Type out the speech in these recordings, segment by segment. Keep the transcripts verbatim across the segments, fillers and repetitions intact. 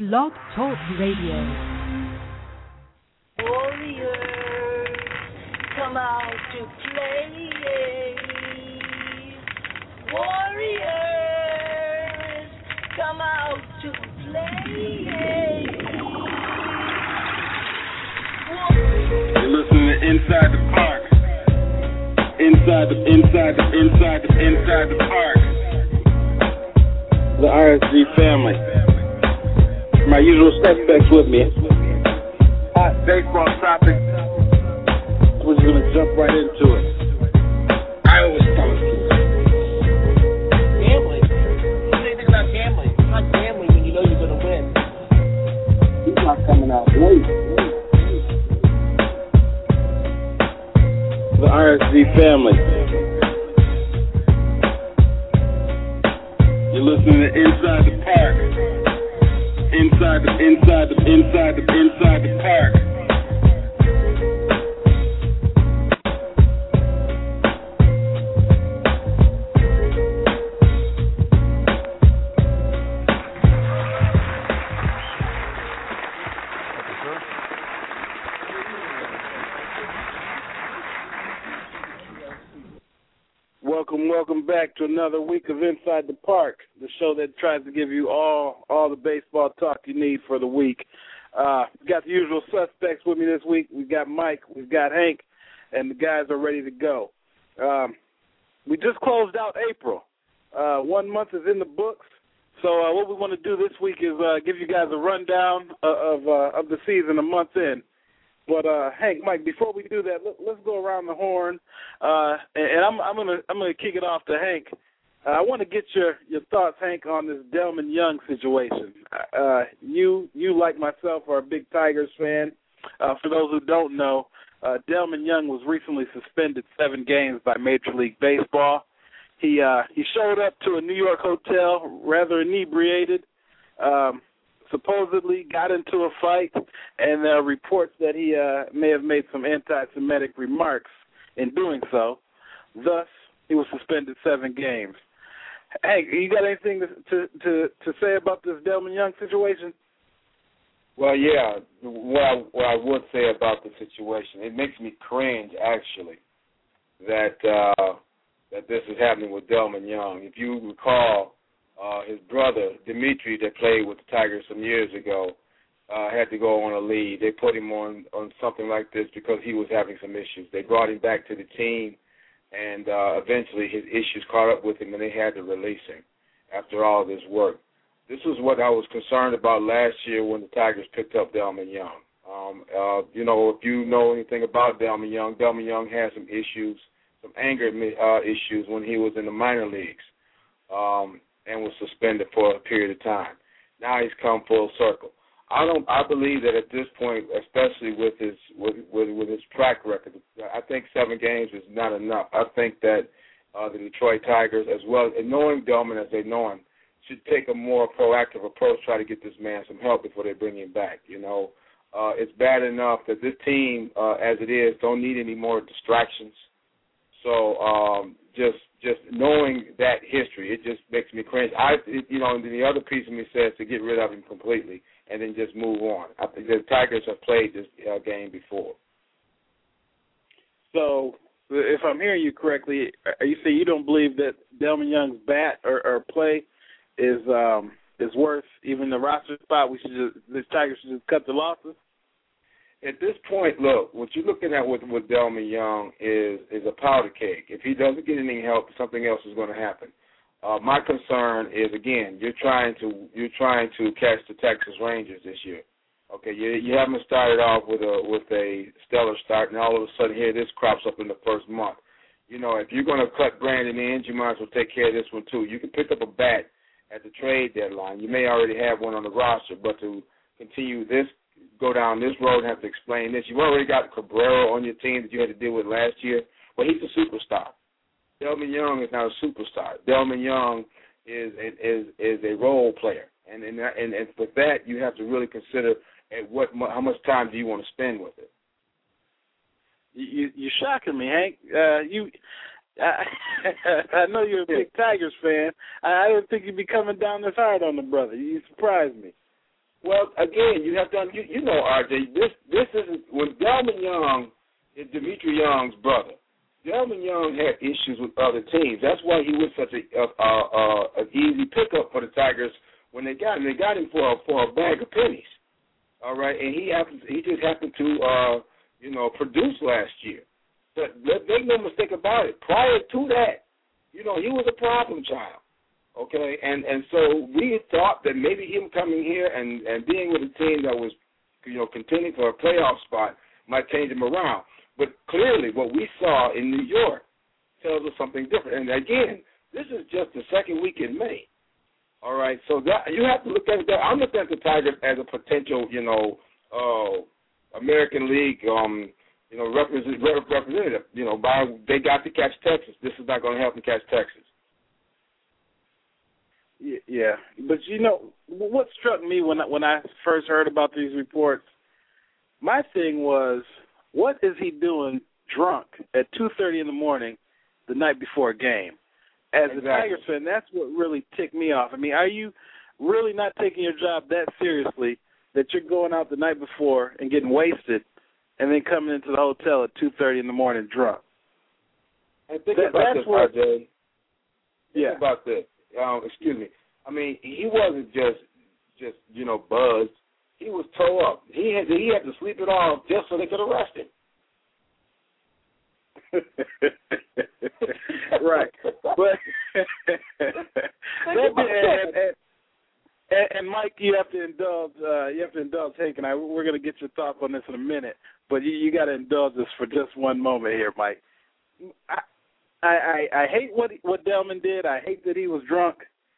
Blog Talk Radio. Warriors, come out to play. Warriors, come out to play. You're listening to Inside the Park. Inside the, inside the, inside the, inside the park. The R S G family. My usual suspects with me. Hot baseball topic. We're just gonna jump right into it. I always tell you. Gambling. What do you think about gambling? It's not gambling when you know you're gonna win. He's not coming out late. The R S G family. You're listening to Inside the Park. Inside the, inside the, inside the, inside the park. Welcome, welcome back to another week of Inside the Park, the show that tries to give you all all the baseball talk you need for the week. Uh, we got the usual suspects with me this week. We've got Mike, we've got Hank, and the guys are ready to go. Um, we just closed out April. Uh, one month is in the books. So uh, what we want to do this week is uh, give you guys a rundown of of, uh, of the season a month in. But uh, Hank, Mike, before we do that, let, let's go around the horn, uh, and, and I'm, I'm gonna I'm gonna kick it off to Hank. Uh, I want to get your, your thoughts, Hank, on this Delmon Young situation. Uh, you you like myself are a big Tigers fan. Uh, for those who don't know, uh, Delmon Young was recently suspended seven games by Major League Baseball. He uh, he showed up to a New York hotel rather inebriated. Um, supposedly got into a fight, and there are reports that he uh, may have made some anti-Semitic remarks in doing so. Thus, he was suspended seven games. Hey, you got anything to to, to, to say about this Delmon Young situation? Well, yeah, what I, what I would say about the situation, it makes me cringe, actually, that uh, that this is happening with Delmon Young. If you recall, Uh, his brother, Dimitri, that played with the Tigers some years ago, uh, had to go on a leave. They put him on, on something like this because he was having some issues. They brought him back to the team, and uh, eventually his issues caught up with him, and they had to release him after all this work. This was what I was concerned about last year when the Tigers picked up Delmon Young. Um, uh, you know, if you know anything about Delmon Young, Delmon Young had some issues, some anger uh, issues when he was in the minor leagues. Um and was suspended for a period of time. Now he's come full circle. I don't. I believe that at this point, especially with his with with, with his track record, I think seven games is not enough. I think that uh, the Detroit Tigers, as well, and knowing Delmon as they know him, should take a more proactive approach, try to get this man some help before they bring him back. You know, uh, it's bad enough that this team, uh, as it is, don't need any more distractions. So um, just just knowing that history, it just makes me cringe. I, it, you know, and then the other piece of me says to get rid of him completely and then just move on. I think the Tigers have played this uh, game before. So, if I'm hearing you correctly, are you saying you don't believe that Delmon Young's bat or, or play is um, is worth even the roster spot? We should just, the Tigers should just cut the losses. At this point, look, what you're looking at with, with Delmon Young is is a powder keg. If he doesn't get any help, something else is going to happen. Uh, my concern is, again, you're trying to you're trying to catch the Texas Rangers this year. Okay, you you haven't started off with a with a stellar start, and all of a sudden here this crops up in the first month. You know, if you're going to cut Brandon Inge, you might as well take care of this one too. You can pick up a bat at the trade deadline. You may already have one on the roster, but to continue this. Go down this road and have to explain this. You've already got Cabrera on your team that you had to deal with last year. Well, he's a superstar. Delmon Young is not a superstar. Delmon Young is is is a role player, and and and, and with that, you have to really consider at what how much time do you want to spend with it. You you're shocking me, Hank. Uh, you, I, I know you're a big Tigers fan. I, I didn't think you'd be coming down this hard on the brother. You surprised me. Well, again, you have to you, you know, R J. This this isn't when Delman Young is Dimitri Young's brother. Delman Young had issues with other teams. That's why he was such a, a, a, a an easy pickup for the Tigers when they got him. They got him for a, for a bag of pennies. All right, and he happened he just happened to uh, you know produce last year. But make no mistake about it. Prior to that, you know, he was a problem child. Okay, and and so we thought that maybe him coming here and, and being with a team that was, you know, contending for a playoff spot might change him around. But clearly what we saw in New York tells us something different. And again, this is just the second week in May. All right, so that you have to look at that. I'm looking at the Tigers as a potential, you know, uh, American League, um, you know, represent, representative. You know, by they got to catch Texas. This is not going to help them catch Texas. Yeah, but you know what struck me when I, when I first heard about these reports, my thing was, what is he doing drunk at two thirty in the morning the night before a game? As exactly. a Tigers fan, that's what really ticked me off. I mean, are you really not taking your job that seriously that you're going out the night before and getting wasted and then coming into the hotel at two thirty in the morning drunk? And think that, about that's this, what, R J. Think yeah. about this. Um, excuse me. I mean, he wasn't just, just you know, buzzed. He was toe up. He had to, he had to sleep it off just so they could arrest him. Right, but that, and, and, and, and Mike, you have to indulge. Uh, you have to indulge Hank and I. We're going to get your thoughts on this in a minute, but you, you got to indulge us for just one moment here, Mike. I, I, I, I hate what what Delman did. I hate that he was drunk,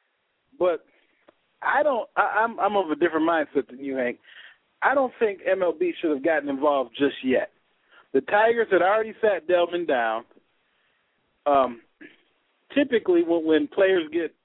but I don't. I, I'm I'm of a different mindset than you, Hank. I don't think M L B should have gotten involved just yet. The Tigers had already sat Delman down. Um, typically, when, when players get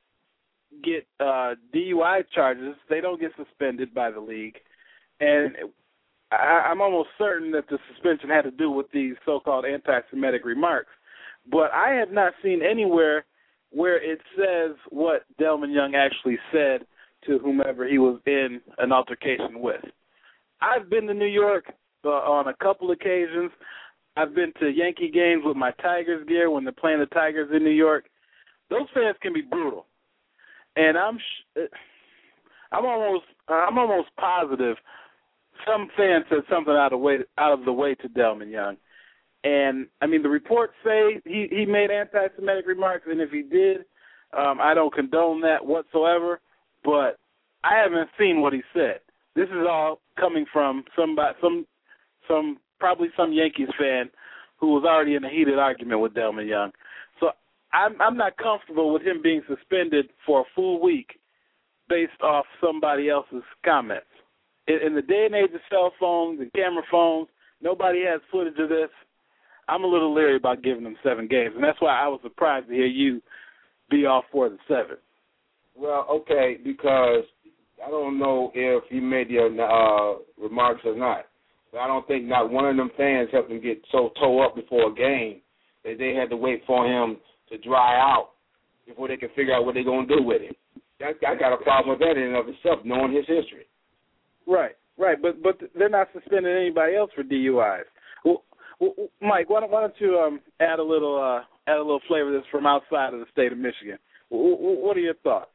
get uh, D U I charges, they don't get suspended by the league, and I, I'm almost certain that the suspension had to do with these so-called anti-Semitic remarks. But I have not seen anywhere where it says what Delman Young actually said to whomever he was in an altercation with. I've been to New York uh, on a couple occasions. I've been to Yankee games with my Tigers gear when they're playing the Tigers in New York. Those fans can be brutal, and I'm sh- I'm almost I'm almost positive some fans said something out of way out of the way to Delman Young. And, I mean, the reports say he, he made anti-Semitic remarks, and if he did, um, I don't condone that whatsoever, but I haven't seen what he said. This is all coming from somebody, some, some probably some Yankees fan who was already in a heated argument with Delman Young. So I'm, I'm not comfortable with him being suspended for a full week based off somebody else's comments. In, in the day and age of cell phones and camera phones, nobody has footage of this. I'm a little leery about giving them seven games, and that's why I was surprised to hear you be all for the seven. Well, okay, because I don't know if he made the uh, remarks or not. But I don't think not one of them fans helped him get so toe up before a game that they had to wait for him to dry out before they could figure out what they're going to do with him. I, I got a problem with that in and of itself, knowing his history. Right, right, but but they're not suspending anybody else for D U Is. Well, well Mike, why don't, why don't you um, add a little uh, add a little flavor to this from outside of the state of Michigan? What are your thoughts?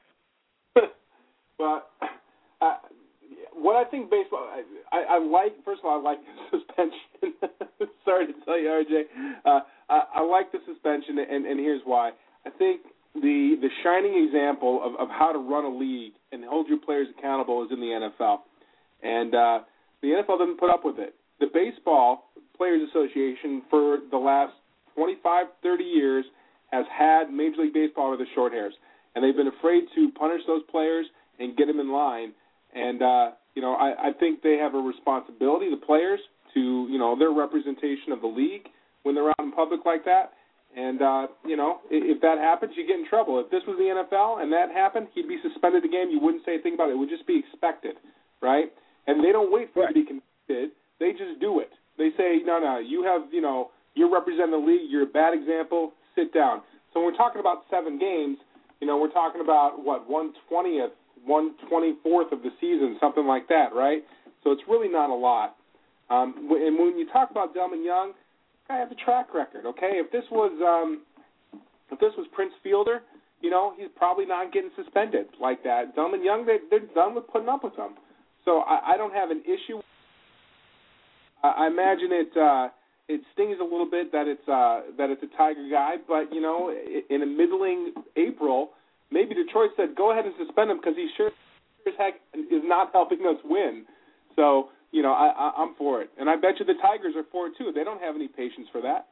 Well, uh, what I think baseball, I, I, I like, first of all, I like the suspension. Sorry to tell you, R J. Uh, I, I like the suspension, and, and here's why. I think the the shining example of, of how to run a league and hold your players accountable is in the N F L. And uh, the N F L doesn't put up with it. The Baseball Players Association for the last twenty-five, thirty years has had Major League Baseball with the short hairs. And they've been afraid to punish those players and get them in line. And, uh, you know, I, I think they have a responsibility, the players, to, you know, their representation of the league when they're out in public like that. And, uh, you know, if, if that happens, you get in trouble. If this was the N F L and that happened, he'd be suspended the game. You wouldn't say a thing about it. It would just be expected, right? And they don't wait for right. it to be convicted. They just do it. They say, no, no, you have, you know, you're representing the league. You're a bad example. Sit down. So when we're talking about seven games, you know, we're talking about, what, one twentieth one twenty-fourth of the season, something like that, right? So it's really not a lot. Um, and when you talk about Delmon Young, I have a track record, okay? If this was um, if this was Prince Fielder, you know, he's probably not getting suspended like that. Delmon Young, they, they're done with putting up with him. So I, I don't have an issue. I, I imagine it uh, it stings a little bit that it's uh, that it's a Tiger guy, but, you know, in a middling April, maybe Detroit said, go ahead and suspend him because he sure as heck is not helping us win. So, you know, I, I, I'm for it. And I bet you the Tigers are for it, too. They don't have any patience for that.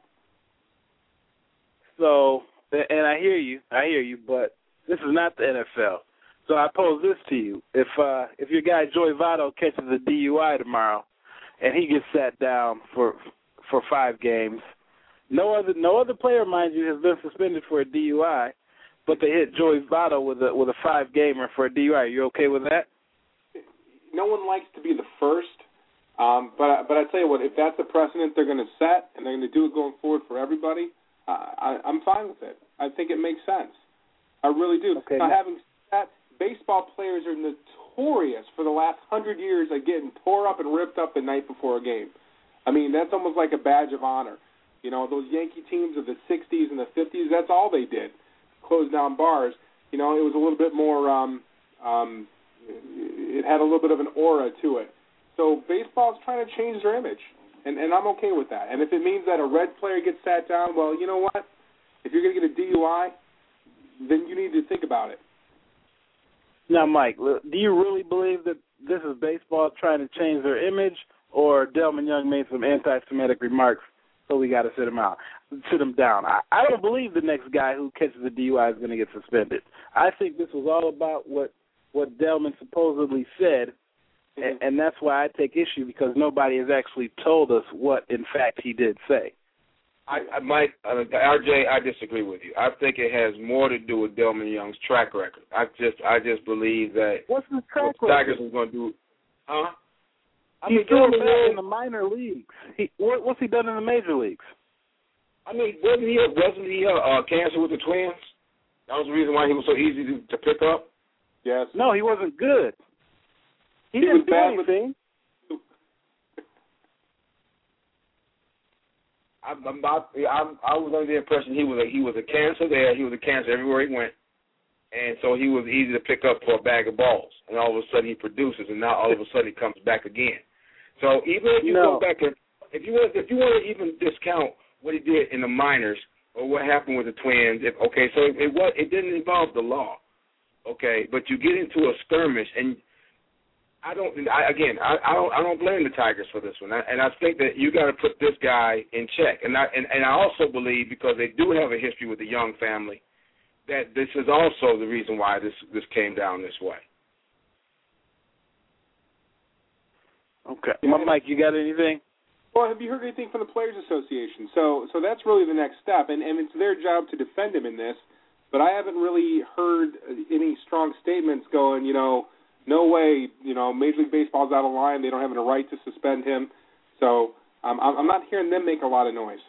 So, and I hear you, I hear you, but this is not the N F L. So I pose this to you. If uh, if your guy Joey Votto catches a D U I tomorrow and he gets sat down for for five games, no other no other player, mind you, has been suspended for a D U I, but they hit Joey Votto with a with a five gamer for a D U I. Are you okay with that? No one likes to be the first, um, but but I tell you what, if that's the precedent they're going to set and they're going to do it going forward for everybody, uh, I, I'm fine with it. I think it makes sense. I really do. Okay. Now, having said that, baseball players are notorious for the last hundred years of getting tore up and ripped up the night before a game. I mean, that's almost like a badge of honor. You know, those Yankee teams of the sixties and the fifties, that's all they did, close down bars. You know, it was a little bit more, um, um, it had a little bit of an aura to it. So baseball's trying to change their image, and, and I'm okay with that. And if it means that a red player gets sat down, well, you know what? If you're going to get a D U I, then you need to think about it. Now, Mike, do you really believe that this is baseball trying to change their image, or Delmon Young made some anti-Semitic remarks, so we got to sit him out, sit him down? I, I don't believe the next guy who catches a D U I is going to get suspended. I think this was all about what what Delmon supposedly said, mm-hmm. and, and that's why I take issue, because nobody has actually told us what, in fact, he did say. I, I might, uh, R J, I disagree with you. I think it has more to do with Delmon Young's track record. I just, I just believe that what's his track what record? Tigers is going to do, huh? I He's mean, doing Delmon that Young, in the minor leagues. He, what, what's he done in the major leagues? I mean, wasn't he, wasn't he uh, uh, cancer with the Twins? That was the reason why he was so easy to, to pick up. Yes. No, he wasn't good. He, he didn't was do bad anything. With- I, I'm about, I, I was under the impression he was a, he was a cancer there. He was a cancer everywhere he went, and so he was easy to pick up for a bag of balls. And all of a sudden he produces, and now all of a sudden he comes back again. So even if you no. go back and if you want if you want to even discount what he did in the minors or what happened with the Twins, if, okay, so it, it was it didn't involve the law, okay, but you get into a skirmish and. I don't. I, again, I, I don't. I don't blame the Tigers for this one, I, and I think that you got to put this guy in check. And I and, and I also believe, because they do have a history with the Young family, that this is also the reason why this this came down this way. Okay, yeah. Mike, you got anything? Well, have you heard anything from the Players Association? So, so that's really the next step, and and it's their job to defend him in this. But I haven't really heard any strong statements going, you know. No way, you know, Major League Baseball's out of line. They don't have a right to suspend him. So um, I'm not hearing them make a lot of noise.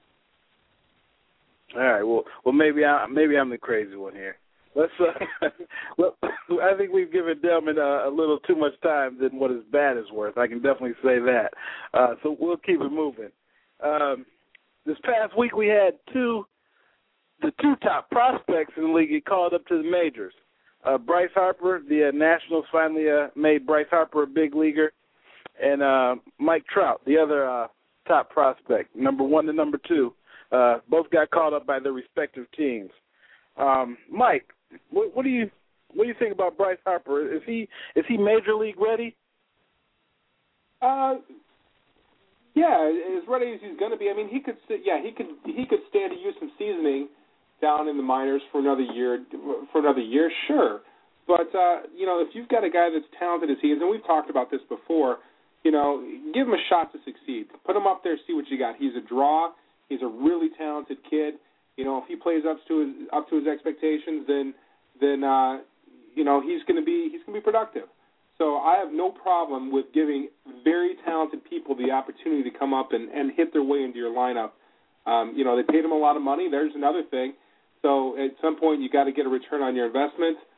All right. Well, well, maybe I maybe I'm the crazy one here. Let's. Uh, well, I think we've given Delmon uh, a little too much time than what his bat is worth. I can definitely say that. Uh, so we'll keep it moving. Um, this past week we had two, the two top prospects in the league get called up to the majors. Uh, Bryce Harper, the uh, Nationals finally uh, made Bryce Harper a big leaguer, and uh, Mike Trout, the other uh, top prospect, number one to number two, uh, both got called up by their respective teams. Um, Mike, what, what do you what do you think about Bryce Harper? Is he is he major league ready? Uh, yeah, as ready as he's going to be. I mean, he could yeah he could he could stand to use some seasoning down in the minors for another year, for another year, sure. But, uh, you know, if you've got a guy that's talented as he is, and we've talked about this before, you know, give him a shot to succeed. Put him up there, see what you got. He's a draw. He's a really talented kid. You know, if he plays up to his up to his expectations, then then uh, you know he's going to be he's going to be productive. So I have no problem with giving very talented people the opportunity to come up and, and hit their way into your lineup. Um, you know, they paid him a lot of money. There's another thing. So at some point you got to get a return on your investment.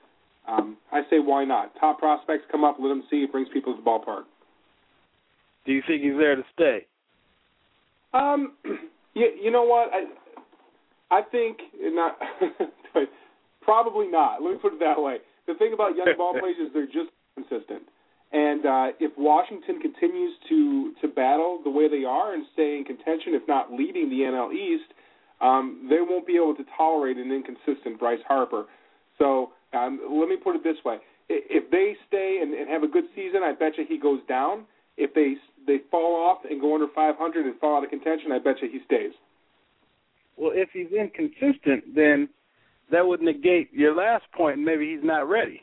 Um, I say why not? Top prospects come up, let them see. It brings people to the ballpark. Do you think he's there to stay? Um, you, you know what? I I think not. Probably not. Let me put it that way. The thing about young ball players is they're just consistent. And uh, if Washington continues to, to battle the way they are and stay in contention, if not leading the N L East, um, they won't be able to tolerate an inconsistent Bryce Harper. So um, let me put it this way. If they stay and, and have a good season, I bet you he goes down. If they they fall off and go under five hundred and fall out of contention, I bet you he stays. Well, if he's inconsistent, then that would negate your last point. Maybe he's not ready.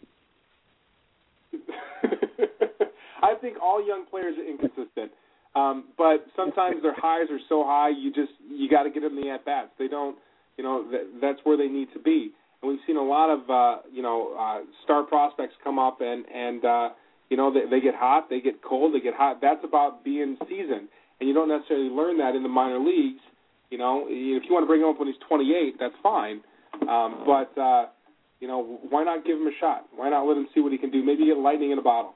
I think all young players are inconsistent, um, but sometimes their highs are so high you just you got to get them the at bats. They don't, you know, th- that's where they need to be. And we've seen a lot of uh, you know uh, star prospects come up and and uh, you know they, they get hot, they get cold, they get hot. That's about being seasoned, and you don't necessarily learn that in the minor leagues. You know, if you want to bring him up when he's twenty-eight, that's fine, um, but. Uh, You know, why not give him a shot? Why not let him see what he can do? Maybe get lightning in a bottle.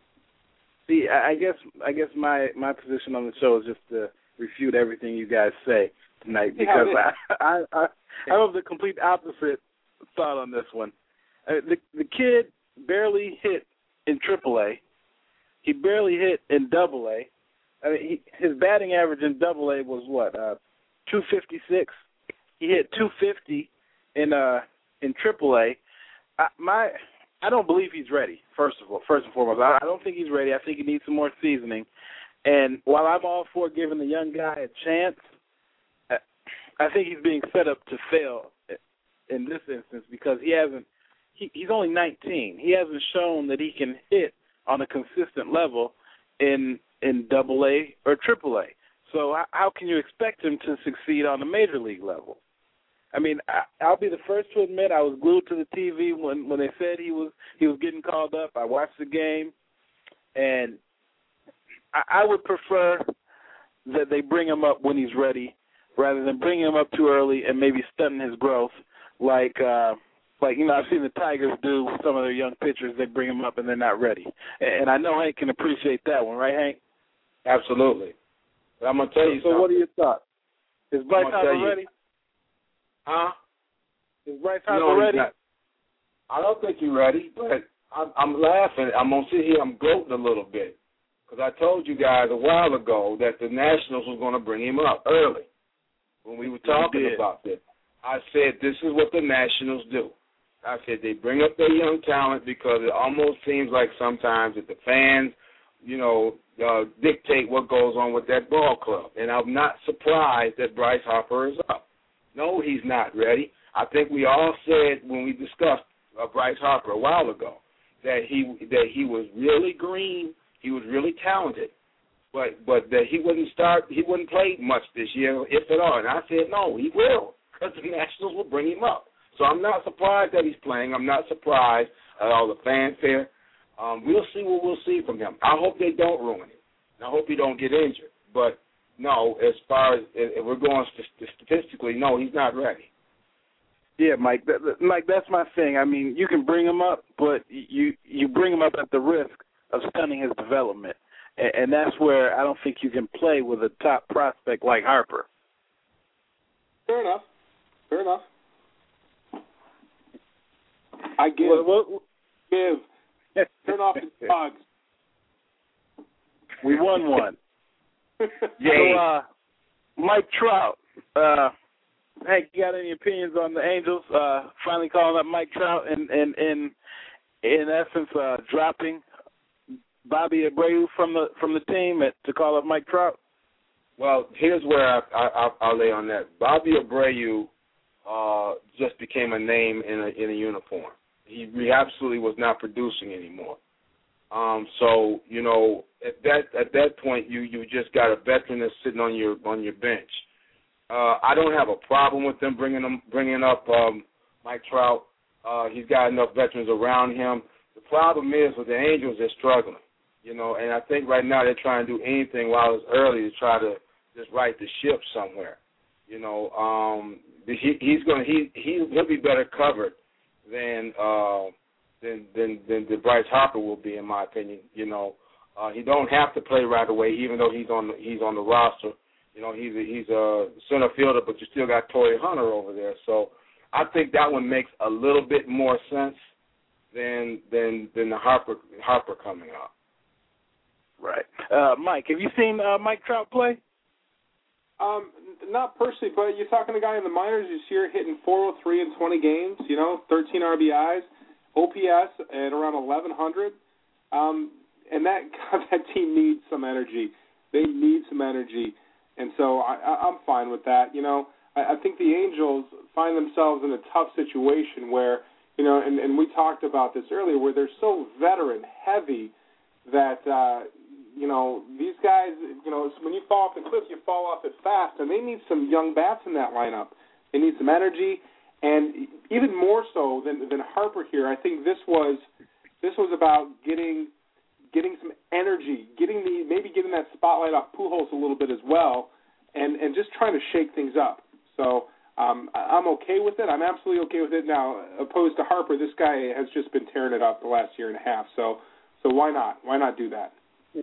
See, I guess I guess my, my position on the show is just to refute everything you guys say tonight because yeah, I, I I I have the complete opposite thought on this one. Uh, the the kid barely hit in triple A. He barely hit in double A. I mean, he, his batting average in double A was what, uh, two fifty-six. He hit two fifty in uh. in triple A, I, my, I don't believe he's ready, first of all, first and foremost. I, I don't think he's ready. I think he needs some more seasoning. And while I'm all for giving the young guy a chance, I, I think he's being set up to fail in this instance because he hasn't, he, he's only nineteen. He hasn't shown that he can hit on a consistent level in in double A or triple A. So how, how can you expect him to succeed on the major league level? I mean, I, I'll be the first to admit I was glued to the T V when, when they said he was he was getting called up. I watched the game, and I, I would prefer that they bring him up when he's ready rather than bring him up too early and maybe stunting his growth like, uh, like you know, I've seen the Tigers do with some of their young pitchers. They bring them up and they're not ready. And, and I know Hank can appreciate that one, right, Hank? Absolutely. But I'm going to tell you so, something. So what are your thoughts? Is Bryce Harper ready? Huh? Is Bryce Harper no, ready? Not. I don't think he's ready, but I'm, I'm laughing. I'm going to sit here. I'm gloating a little bit because I told you guys a while ago that the Nationals was going to bring him up early when we were talking about this. I said this is what the Nationals do. I said they bring up their young talent because it almost seems like sometimes that the fans, you know, uh, dictate what goes on with that ball club. And I'm not surprised that Bryce Harper is up. No, he's not ready. I think we all said when we discussed uh, Bryce Harper a while ago that he that he was really green, he was really talented, but but that he wouldn't start, he wouldn't play much this year, if at all. And I said no, he will, because the Nationals will bring him up. So I'm not surprised that he's playing. I'm not surprised at all the fanfare. Um, we'll see what we'll see from him. I hope they don't ruin it. I hope he don't get injured, but. No, as far as if we're going statistically, no, he's not ready. Yeah, Mike. That, Mike, that's my thing. I mean, you can bring him up, but you you bring him up at the risk of stunning his development, and, and that's where I don't think you can play with a top prospect like Harper. Fair enough. Fair enough. I give. What, what, give. Turn off the dogs. We won one. Yay. So, uh, Mike Trout, uh, Hank, you got any opinions on the Angels uh, finally calling up Mike Trout and, and, and in essence uh, dropping Bobby Abreu from the from the team at, to call up Mike Trout? Well, here's where I, I, I'll lay on that. Bobby Abreu uh, just became a name in a in a uniform. He, he absolutely was not producing anymore. Um, so you know, at that at that point, you, you just got a veteran that's sitting on your on your bench. Uh, I don't have a problem with them bringing them bringing up um, Mike Trout. Uh, he's got enough veterans around him. The problem is with the Angels, they're struggling. You know, and I think right now they're trying to do anything while it's early to try to just right the ship somewhere. You know, um, he, he's going he he he'll be better covered than uh, than than than, than Bryce Harper will be, in my opinion. You know, uh, he don't have to play right away, even though he's on the, he's on the roster. You know, he's a, he's a center fielder, but you still got Torrey Hunter over there. So I think that one makes a little bit more sense than than than the Harper Harper coming up. Right, uh, Mike. Have you seen uh, Mike Trout play? Um, not personally, but you're talking to a guy in the minors this year hitting four oh three in twenty games. You know, thirteen R B Is, O P S at around eleven hundred. Um, and that God, that team needs some energy. They need some energy, and so I, I, I'm fine with that. You know, I, I think the Angels find themselves in a tough situation where, you know, and, and we talked about this earlier, where they're so veteran heavy that. Uh, You know, these guys, you know, when you fall off the cliff, you fall off it fast, and they need some young bats in that lineup. They need some energy, and even more so than than Harper here, I think this was this was about getting getting some energy, getting the maybe getting that spotlight off Pujols a little bit as well, and, and just trying to shake things up. So um, I'm okay with it. I'm absolutely okay with it. Now, opposed to Harper, this guy has just been tearing it up the last year and a half. So so why not? Why not do that?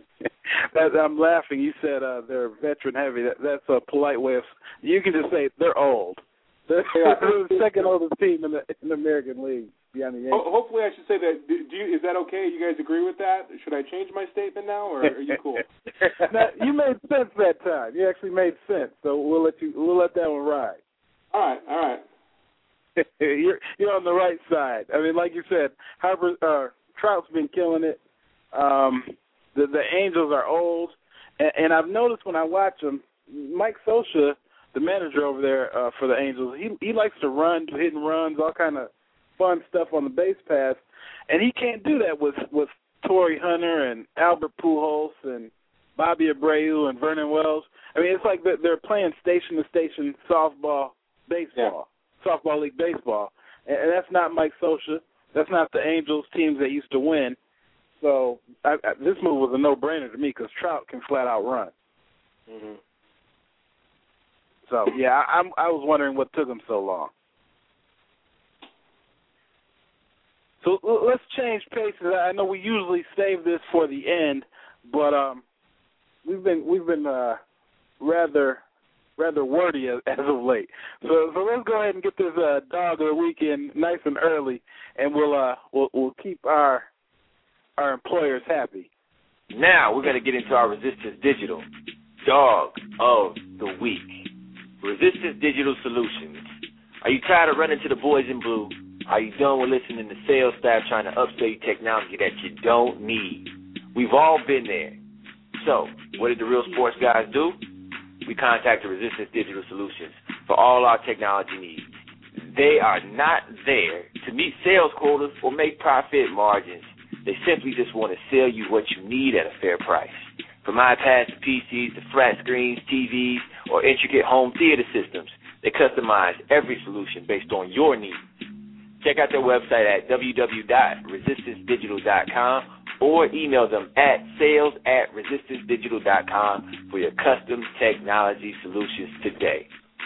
I'm laughing. You said uh, they're veteran heavy. That, that's a polite way of. You can just say they're old. They're, they're the second oldest team in the, in the American League behind the Yankees. Ho- hopefully, I should say that. Do you, is that okay? You guys agree with that? Should I change my statement now, or are you cool? Now, you made sense that time. You actually made sense. So we'll let you. We'll let that one ride. All right. All right. you're you're on the right side. I mean, like you said, Harper uh, Trout's been killing it. Um, The, the Angels are old, and, and I've noticed when I watch them, Mike Scioscia, the manager over there uh, for the Angels, he he likes to run, do hit and runs, all kind of fun stuff on the base pass, and he can't do that with with Torrey Hunter and Albert Pujols and Bobby Abreu and Vernon Wells. I mean, it's like they're playing station-to-station softball baseball, yeah. softball league baseball, and, and that's not Mike Scioscia. That's not the Angels teams that used to win. So I, I, this move was a no-brainer to me because Trout can flat out run. Mm-hmm. So yeah, I, I'm, I was wondering what took him so long. So let's change paces. I know we usually save this for the end, but um, we've been we've been uh, rather rather wordy as, as of late. So so let's go ahead and get this uh, dog of the weekend nice and early, and we'll uh we'll, we'll keep our our employers happy. Now we're going to get into our Resistance Digital Dog of the Week. Resistance Digital Solutions. Are you tired of running to the boys in blue? Are you done with listening to sales staff trying to upsell you technology that you don't need? We've all been there. So, what did the Real Sports guys do? We contacted Resistance Digital Solutions for all our technology needs. They are not there to meet sales quotas or make profit margins. They simply just want to sell you what you need at a fair price. From iPads to P Cs to flat screens, T Vs, or intricate home theater systems, they customize every solution based on your needs. Check out their website at w w w dot resistance digital dot com or email them at sales at resistance digital dot com for your custom technology solutions today.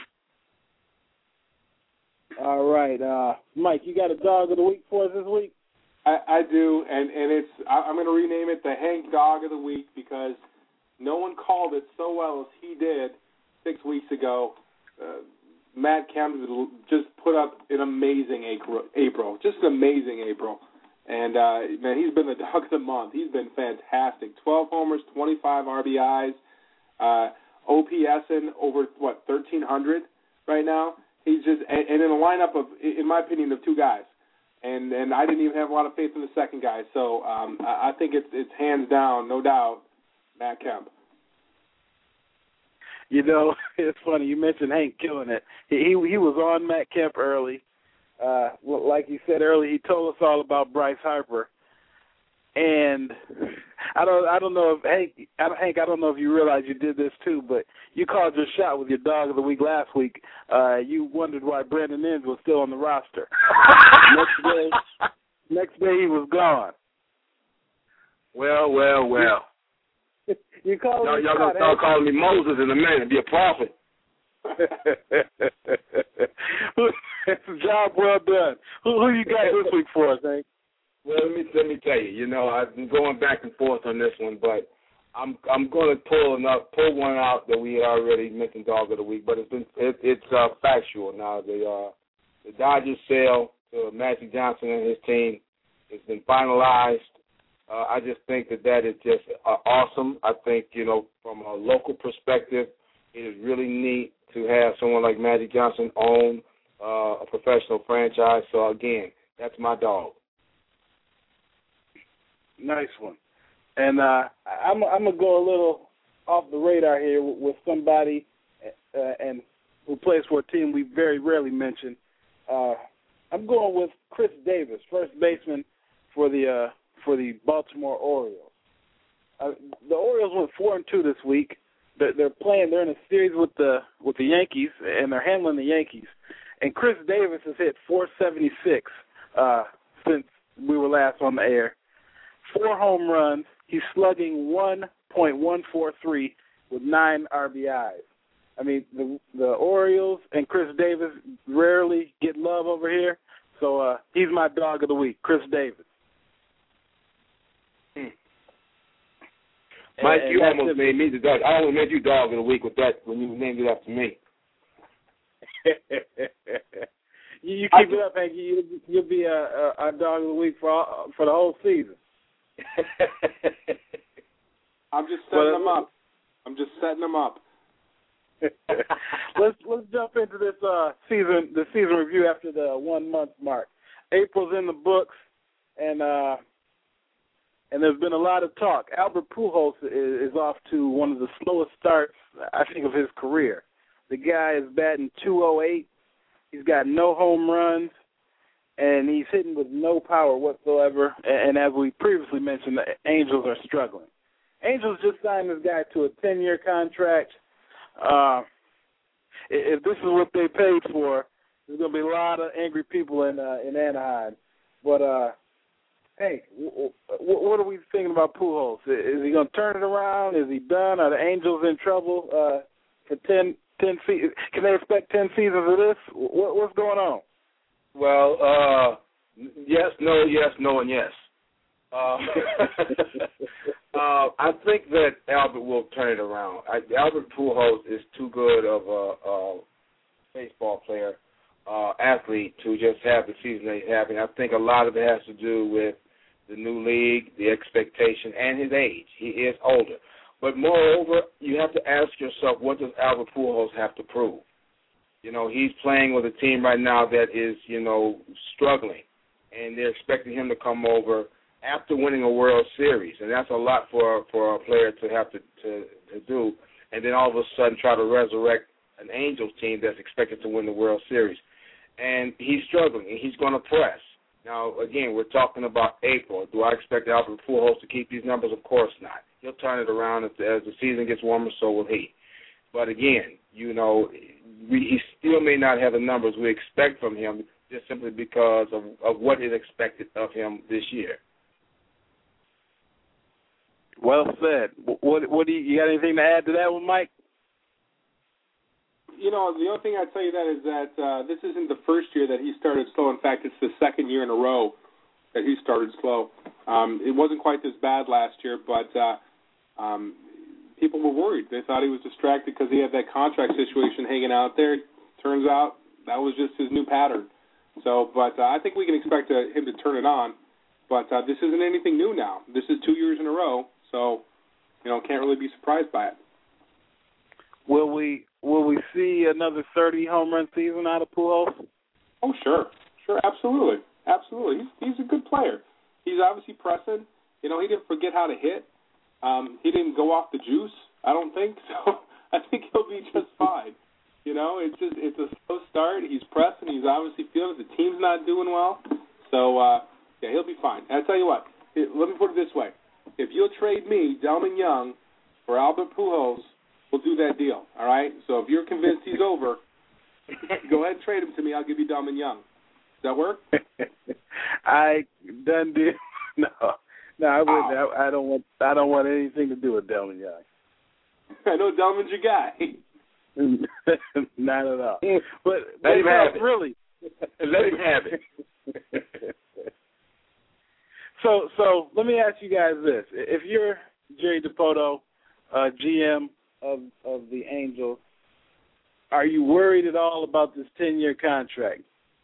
All right. Uh, Mike, you got a dog of the week for us this week? I, I do, and, and it's I'm going to rename it the Hank Dog of the Week because no one called it so well as he did six weeks ago. Uh, Matt Kemp just put up an amazing April, just an amazing April. And, uh, man, he's been the dog of the month. He's been fantastic. twelve homers, twenty-five R B Is, uh, O P S in over, what, thirteen hundred right now. He's just, and, and in a lineup of, in my opinion, of two guys. And and I didn't even have a lot of faith in the second guy. So um, I, I think it's it's hands down, no doubt, Matt Kemp. You know, it's funny. You mentioned Hank killing it. He he, he was on Matt Kemp early. Uh, like you said earlier, he told us all about Bryce Harper. And I don't I don't know if Hank I don't, Hank I don't know if you realize you did this too, but you called your shot with your dog of the week last week. Uh, you wondered why Brandon Inns was still on the roster. next day, next day he was gone. Well, well, well. you called y'all, y'all gonna start calling me Moses in a minute. Be a prophet. Job well done. Who who you got this week for us, Hank? Well, let me let me tell you. You know, I've been going back and forth on this one, but I'm I'm going to pull enough, pull one out that we had already mentioned dog of the week, but it's been it, it's uh, factual now. The uh, the Dodgers sale to Magic Johnson and his team has been finalized. Uh, I just think that that is just uh, awesome. I think, you know, from a local perspective, it is really neat to have someone like Magic Johnson own uh, a professional franchise. So, again, that's my dog. Nice one. And uh, I'm, I'm going to go a little off the radar here with, with somebody uh, and who plays for a team we very rarely mention. Uh, I'm going with Chris Davis, first baseman for the uh, for the Baltimore Orioles. Uh, the Orioles went four and two this week. They're, they're playing. They're in a series with the with the Yankees, and they're handling the Yankees. And Chris Davis has hit four seventy-six uh, since we were last on the air. Four home runs. He's slugging one point one four three with nine R B Is. I mean, the the Orioles and Chris Davis rarely get love over here, so uh, he's my dog of the week, Chris Davis. Hmm. Mike, and, you and almost made me the dog. I almost made you dog of the week with that when you named it after me. you, you keep it up, Hanky. You, you'll be a, a, a dog of the week for all, for the whole season. I'm just setting well, them up. I'm just setting them up. let's let's jump into this uh, season the season review after the one month mark. April's in the books, and uh, and there's been a lot of talk. Albert Pujols is, is off to one of the slowest starts, I think, of his career. The guy is batting two oh eight. He's got no home runs, and he's hitting with no power whatsoever. And, and as we previously mentioned, the Angels are struggling. Angels just signed this guy to a ten-year contract. Uh, if this is what they paid for, there's going to be a lot of angry people in uh, in Anaheim. But, uh, hey, w- w- what are we thinking about Pujols? Is he going to turn it around? Is he done? Are the Angels in trouble uh, for ten, ten seasons? Can they expect ten seasons of this? What, what's going on? Well, uh, yes, no, yes, no, and yes. Uh, uh, I think that Albert will turn it around. I, Albert Pujols is too good of a, a baseball player, uh, athlete to just have the season that he's having. I think a lot of it has to do with the new league, the expectation, and his age. He is older. But moreover, you have to ask yourself, what does Albert Pujols have to prove? You know, he's playing with a team right now that is, you know, struggling, and they're expecting him to come over after winning a World Series, and that's a lot for for a player to have to, to, to do, and then all of a sudden try to resurrect an Angels team that's expected to win the World Series. And he's struggling, and he's going to press. Now, again, we're talking about April. Do I expect Albert Pujols to keep these numbers? Of course not. He'll turn it around as the, as the season gets warmer, so will he. But again, you know, we, he still may not have the numbers we expect from him just simply because of, of what is expected of him this year. Well said. What, what do you, you got anything to add to that one, Mike? You know, the only thing I'd tell you that is that uh, this isn't the first year that he started slow. In fact, it's the second year in a row that he started slow. Um, it wasn't quite this bad last year, but uh, um, people were worried. They thought he was distracted because he had that contract situation hanging out there. Turns out that was just his new pattern. So, but uh, I think we can expect uh, him to turn it on. But uh, this isn't anything new now. This is two years in a row. So, you know, can't really be surprised by it. Will we will we see another thirty home run season out of Pujols? Oh, sure. Sure, absolutely. Absolutely. He's, he's a good player. He's obviously pressing. You know, he didn't forget how to hit. Um, he didn't go off the juice, I don't think. So I think he'll be just fine. You know, it's just it's a slow start. He's pressing. He's obviously feeling it. The team's not doing well. So, uh, yeah, he'll be fine. And I'll tell you what. It, let me put it this way. If you'll trade me, Delman Young, for Albert Pujols, we'll do that deal, all right? So if you're convinced he's over, go ahead and trade him to me. I'll give you Delman Young. Does that work? I done deal. No, no, I wouldn't. Oh. I, I don't want. I don't want anything to do with Delman Young. I know Delman's your guy. Not at all. But let him have really, it. Let him have it. So, so let me ask you guys this: if you're Jerry Dipoto, uh, G M of of the Angels, are you worried at all about this ten-year contract?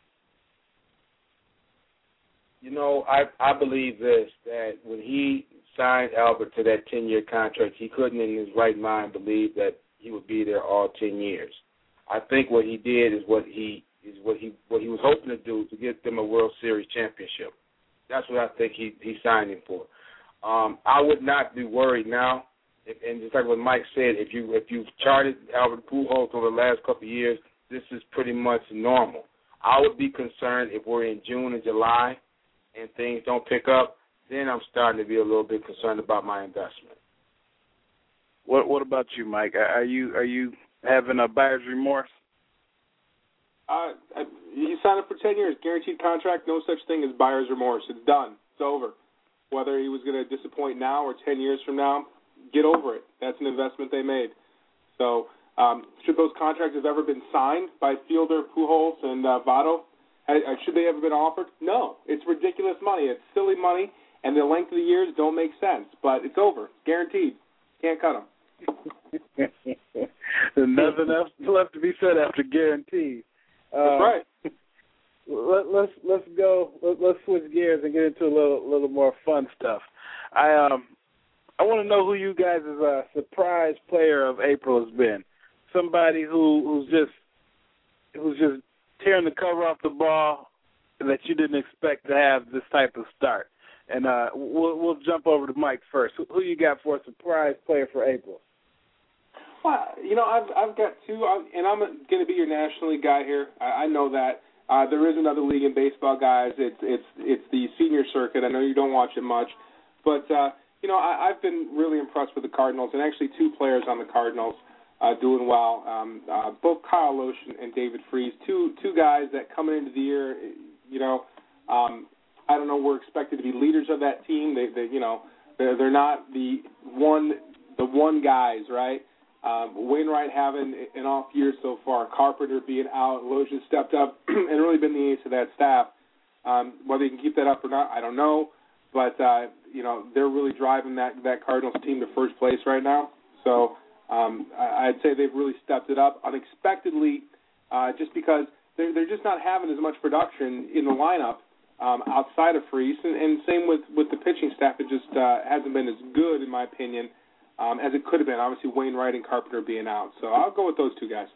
You know, I I believe this, that when he signed Albert to that ten-year contract, he couldn't in his right mind believe that he would be there all ten years. I think what he did is what he is what he what he was hoping to do, to get them a World Series championship. That's what I think he, he signed him for. Um, I would not be worried now. If, and just like what Mike said, if you if you've charted Albert Pujols over the last couple of years, this is pretty much normal. I would be concerned if we're in June and July and things don't pick up. Then I'm starting to be a little bit concerned about my investment. What What about you, Mike? Are you are you having a buyer's remorse? Uh, he signed up for ten years, guaranteed contract. No such thing as buyer's remorse. It's done. It's over. Whether he was going to disappoint now or ten years from now, get over it. That's an investment they made. So, um, should those contracts have ever been signed by Fielder, Pujols, and uh, Votto? Should they ever been offered? No. It's ridiculous money. It's silly money, and the length of the years don't make sense. But it's over. It's guaranteed. Can't cut them. There's nothing else left to be said after guaranteed. Uh, That's right. Let, let's let's go. Let, let's switch gears and get into a little little more fun stuff. I um I want to know who you guys' uh, surprise player of April has been. Somebody who who's just who's just tearing the cover off the ball that you didn't expect to have this type of start. And uh, we'll we'll jump over to Mike first. Who, who you got for a surprise player for April? Well, you know, I've I've got two, and I'm going to be your National League guy here. I, I know that. Uh, there is another league in baseball, guys. It's it's it's the senior circuit. I know you don't watch it much, but uh, you know, I, I've been really impressed with the Cardinals, and actually two players on the Cardinals uh, doing well. Um, uh, both Kyle Lohse and, and David Freese, two two guys that coming into the year, you know, um, I don't know, we're expected to be leaders of that team. They, they you know, they're, they're not the one the one guys, right? Um, Wainwright having an off year so far, Carpenter being out, Lohse has stepped up and really been the ace of that staff. Um, whether you can keep that up or not, I don't know. But, uh, you know, they're really driving that, that Cardinals team to first place right now. So um, I'd say they've really stepped it up unexpectedly uh, just because they're, they're just not having as much production in the lineup um, outside of Freese. And, and same with, with the pitching staff. It just uh, hasn't been as good, in my opinion, Um, as it could have been, obviously Wainwright and Carpenter being out. So I'll go with those two guys.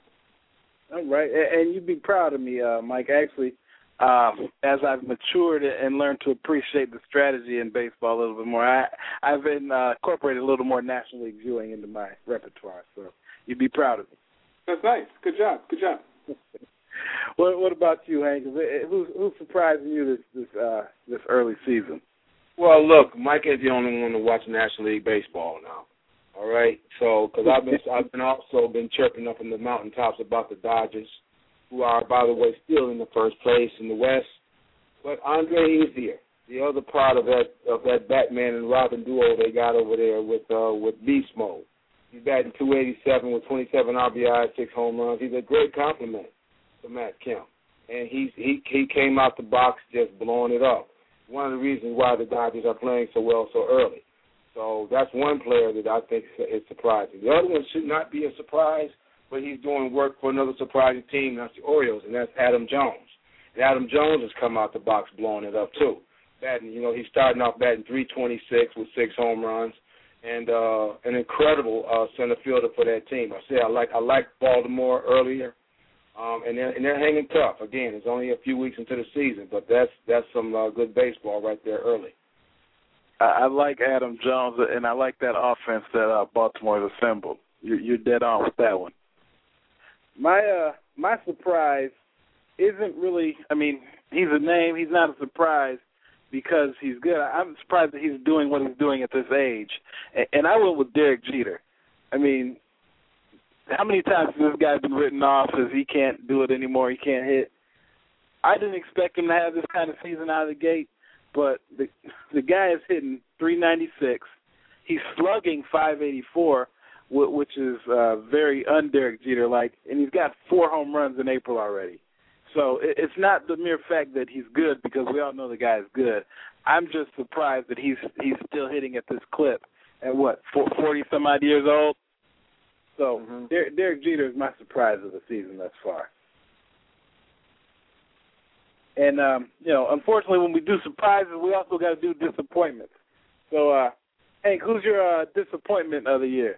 All right, and you'd be proud of me, uh, Mike. Actually, um, as I've matured and learned to appreciate the strategy in baseball a little bit more, I, I've been, uh, incorporated a little more National League viewing into my repertoire. So you'd be proud of me. That's nice. Good job. Good job. what, what about you, Hank? Who's, who's surprising you this this, uh, this early season? Well, look, Mike is the only one to watch National League baseball now. All right, so because I've been I've been also been chirping up in the mountaintops about the Dodgers, who are, by the way, still in the first place in the West. But Andre Ethier, the other part of that of that Batman and Robin duo they got over there with uh, with Beast Mode. He's batting two eighty-seven with twenty-seven R B Is, six home runs. He's a great compliment to Matt Kemp, and he's he he came out the box just blowing it up. One of the reasons why the Dodgers are playing so well so early. So that's one player that I think is surprising. The other one should not be a surprise, but he's doing work for another surprising team, that's the Orioles, and that's Adam Jones. And Adam Jones has come out the box blowing it up too. Batting, you know, he's starting off batting three twenty-six with six home runs, and uh, an incredible uh, center fielder for that team. I said I like I like Baltimore earlier. Um, and they're and they're hanging tough. Again, it's only a few weeks into the season, but that's that's some uh, good baseball right there early. I, I like Adam Jones, and I like that offense that uh, Baltimore's assembled. You're, you're dead on with that one. My uh, my surprise isn't really. I mean, he's a name. He's not a surprise because he's good. I'm surprised that he's doing what he's doing at this age. And, and I went with Derek Jeter. I mean, how many times has this guy been written off as he can't do it anymore, he can't hit? I didn't expect him to have this kind of season out of the gate, but the the guy is hitting three ninety-six. He's slugging five eighty-four, which is uh, very un-Derek Jeter-like, and he's got four home runs in April already. So it, it's not the mere fact that he's good, because we all know the guy is good. I'm just surprised that he's he's still hitting at this clip at what, forty some odd years old. So mm-hmm. Der- Derek Jeter is my surprise of the season thus far. And um, you know, unfortunately, when we do surprises, we also got to do disappointments. So, uh, Hank, who's your uh, disappointment of the year?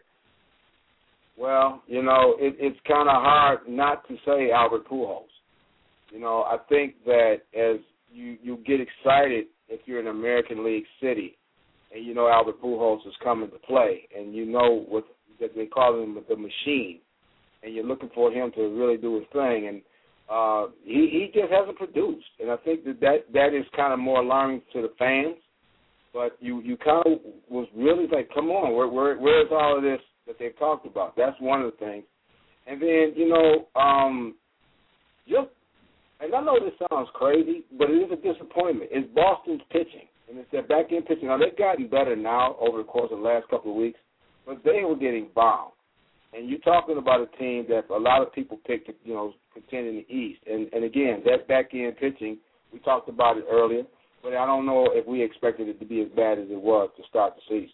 Well, you know, it, it's kind of hard not to say Albert Pujols. You know, I think that as you, you get excited if you're in American League City and you know Albert Pujols is coming to play and you know what that they call him the machine, and you're looking for him to really do his thing, and uh, he, he just hasn't produced. And I think that that, that is kind of more alarming to the fans. But you, you kind of was really like, come on, where, where where's all of this that they've talked about? That's one of the things. And then, you know, um, just, and I know this sounds crazy, but it is a disappointment. It's Boston's pitching, and it's their back-end pitching. Now, they've gotten better now over the course of the last couple of weeks, but they were getting bombed. And you're talking about a team that a lot of people picked to, you know, contend in the East. And, and again, that back-end pitching, we talked about it earlier, but I don't know if we expected it to be as bad as it was to start the season.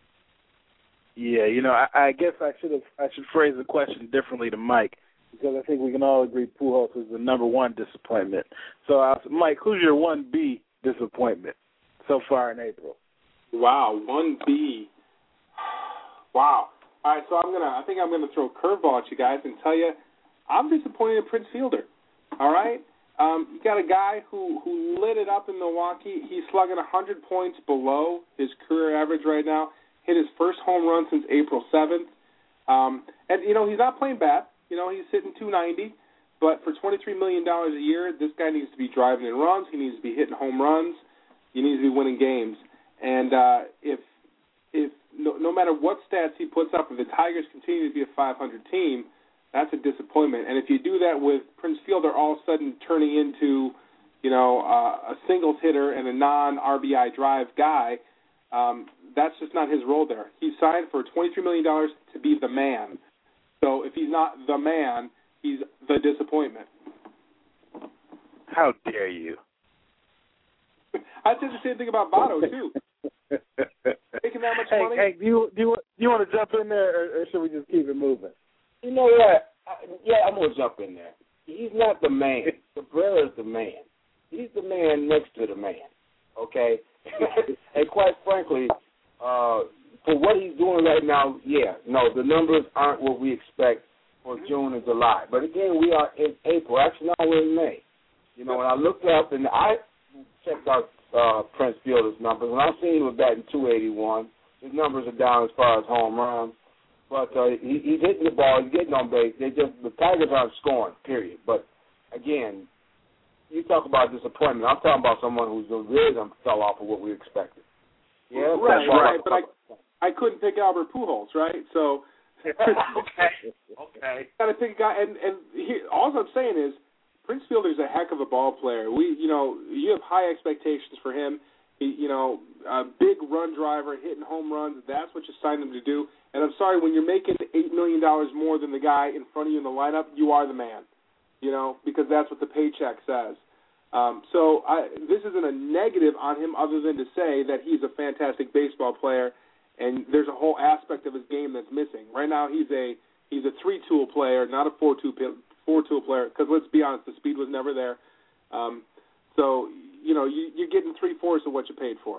Yeah, you know, I, I guess I should have I should phrase the question differently to Mike, because I think we can all agree Pujols is the number one disappointment. So, uh, Mike, who's your one B disappointment so far in April? Wow, one B. Wow. All right, so I'm gonna I think I'm gonna throw a curveball at you guys and tell you I'm disappointed in Prince Fielder. All right. Um, you got a guy who, who lit it up in Milwaukee. He's slugging one hundred points below his career average right now. Hit his first home run since April seventh. Um, and, you know, he's not playing bad. You know, he's hitting two ninety. But for twenty-three million dollars a year, this guy needs to be driving in runs. He needs to be hitting home runs. He needs to be winning games. And uh, if if no, no matter what stats he puts up, if the Tigers continue to be a five hundred team, that's a disappointment. And if you do that with Prince Fielder all of a sudden turning into, you know, uh, a singles hitter and a non-R B I drive guy, um, that's just not his role there. He's signed for twenty-three million dollars to be the man. So if he's not the man, he's the disappointment. How dare you? I'd say the same thing about Votto, too. Making that much hey, money. Hey, do you, do, you, do you want to jump in there, or, or should we just keep it moving? You know what? I, yeah, I'm going to jump in there. He's not the man. Cabrera is the man. He's the man next to the man, okay? And quite frankly, uh, for what he's doing right now, yeah, no, the numbers aren't what we expect for June and July. But, again, we are in April. Actually, now we're in May. You know, when I looked up and I checked out uh, Prince Fielder's numbers, and I seen he was batting two eighty-one. His numbers are down as far as home runs. But uh, he, he's hitting the ball. He's getting on base. They just the Tigers aren't scoring, period. But, again, you talk about disappointment. I'm talking about someone who's really going to fell off of what we expected. Yeah, right, right. But I, I couldn't pick Albert Pujols, right? So, okay, okay. Got to pick a guy. And, and he, all I'm saying is, Prince Fielder's a heck of a ball player. We, you know, you have high expectations for him. He, you know, a big run driver, hitting home runs. That's what you signed him to do. And I'm sorry, when you're making eight million dollars more than the guy in front of you in the lineup, you are the man, you know, because that's what the paycheck says. Um, so I, this isn't a negative on him other than to say that he's a fantastic baseball player, and there's a whole aspect of his game that's missing. Right now he's a he's a three-tool player, not a four-tool four-tool player, because let's be honest, the speed was never there. Um, so, you know, you, you're getting three-fourths of what you paid for.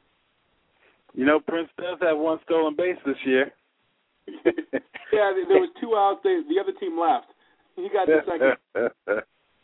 You know, Prince does have one stolen base this year. Yeah, there was two outs. They, the other team left. He got the second.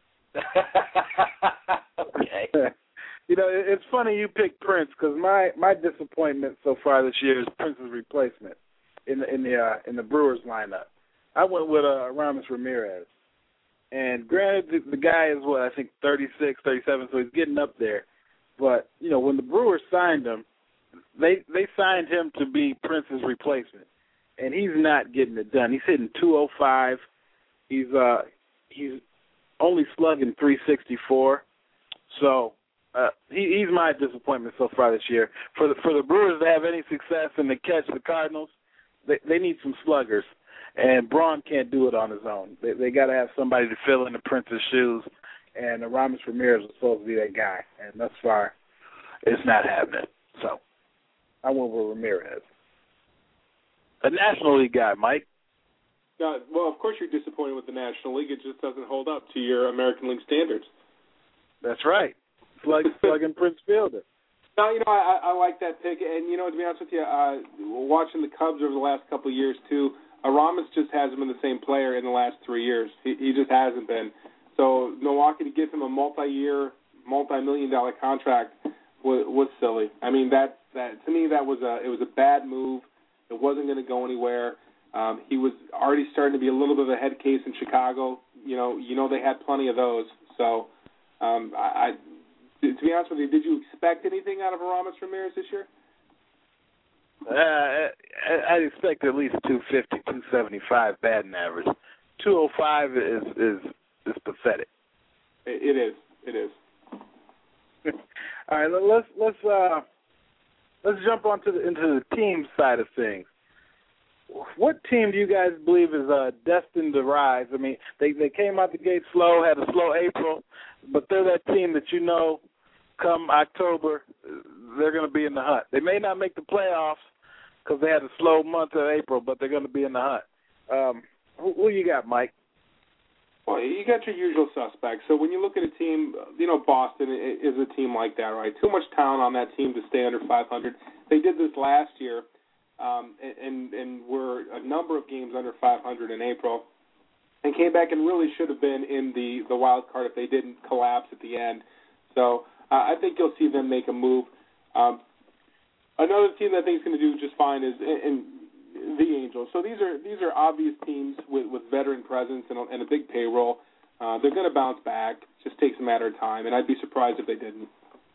Okay. You know, it's funny you picked Prince because my, my disappointment so far this year is Prince's replacement in the in the uh, in the Brewers lineup. I went with uh, Aramis Ramirez, and granted the, the guy is what I think thirty-six, thirty-seven, so he's getting up there. But you know, when the Brewers signed him, they they signed him to be Prince's replacement, and he's not getting it done. He's hitting two oh five. He's uh he's only slugging three sixty-four. So uh, he, he's my disappointment so far this year. For the for the Brewers to have any success and to catch the Cardinals, they they need some sluggers, and Braun can't do it on his own. They they got to have somebody to fill in the Prince's shoes, and Aramis Ramirez was supposed to be that guy, and thus far, it's not happening. So I went with Ramirez. A National League guy, Mike. Uh, well, of course you're disappointed with the National League. It just doesn't hold up to your American League standards. That's right. It's like plugging Prince Fielder. No, you know, I, I like that pick. And, you know, to be honest with you, uh, watching the Cubs over the last couple of years, too, Aramis just hasn't been the same player in the last three years. He, he just hasn't been. So Milwaukee to give him a multi-year, multi-million dollar contract was, was silly. I mean, that, that to me, that was a it was a bad move. It wasn't going to go anywhere. Um, he was already starting to be a little bit of a head case in Chicago. You know, you know they had plenty of those. So, um, I, I, to be honest with you, did you expect anything out of Aramis Ramirez this year? Uh, I, I'd expect at least two fifty, two seventy-five batting average. two oh five is is is pathetic. It, it is. It is. All right, let's let's uh, let's jump onto the into the team side of things. What team do you guys believe is uh, destined to rise? I mean, they they came out the gate slow, had a slow April, but they're that team that you know, come October, they're going to be in the hunt. They may not make the playoffs because they had a slow month of April, but they're going to be in the hunt. Um, who, who you got, Mike? Well, you got your usual suspects. So when you look at a team, you know, Boston is a team like that, right? Too much talent on that team to stay under five hundred. They did this last year. Um, and, and were a number of games under five hundred in April, and came back and really should have been in the, the wild card if they didn't collapse at the end. So uh, I think you'll see them make a move. Um, another team that I think is going to do just fine is in, in the Angels. So these are these are obvious teams with, with veteran presence and a, and a big payroll. Uh, they're going to bounce back. It just takes a matter of time, and I'd be surprised if they didn't.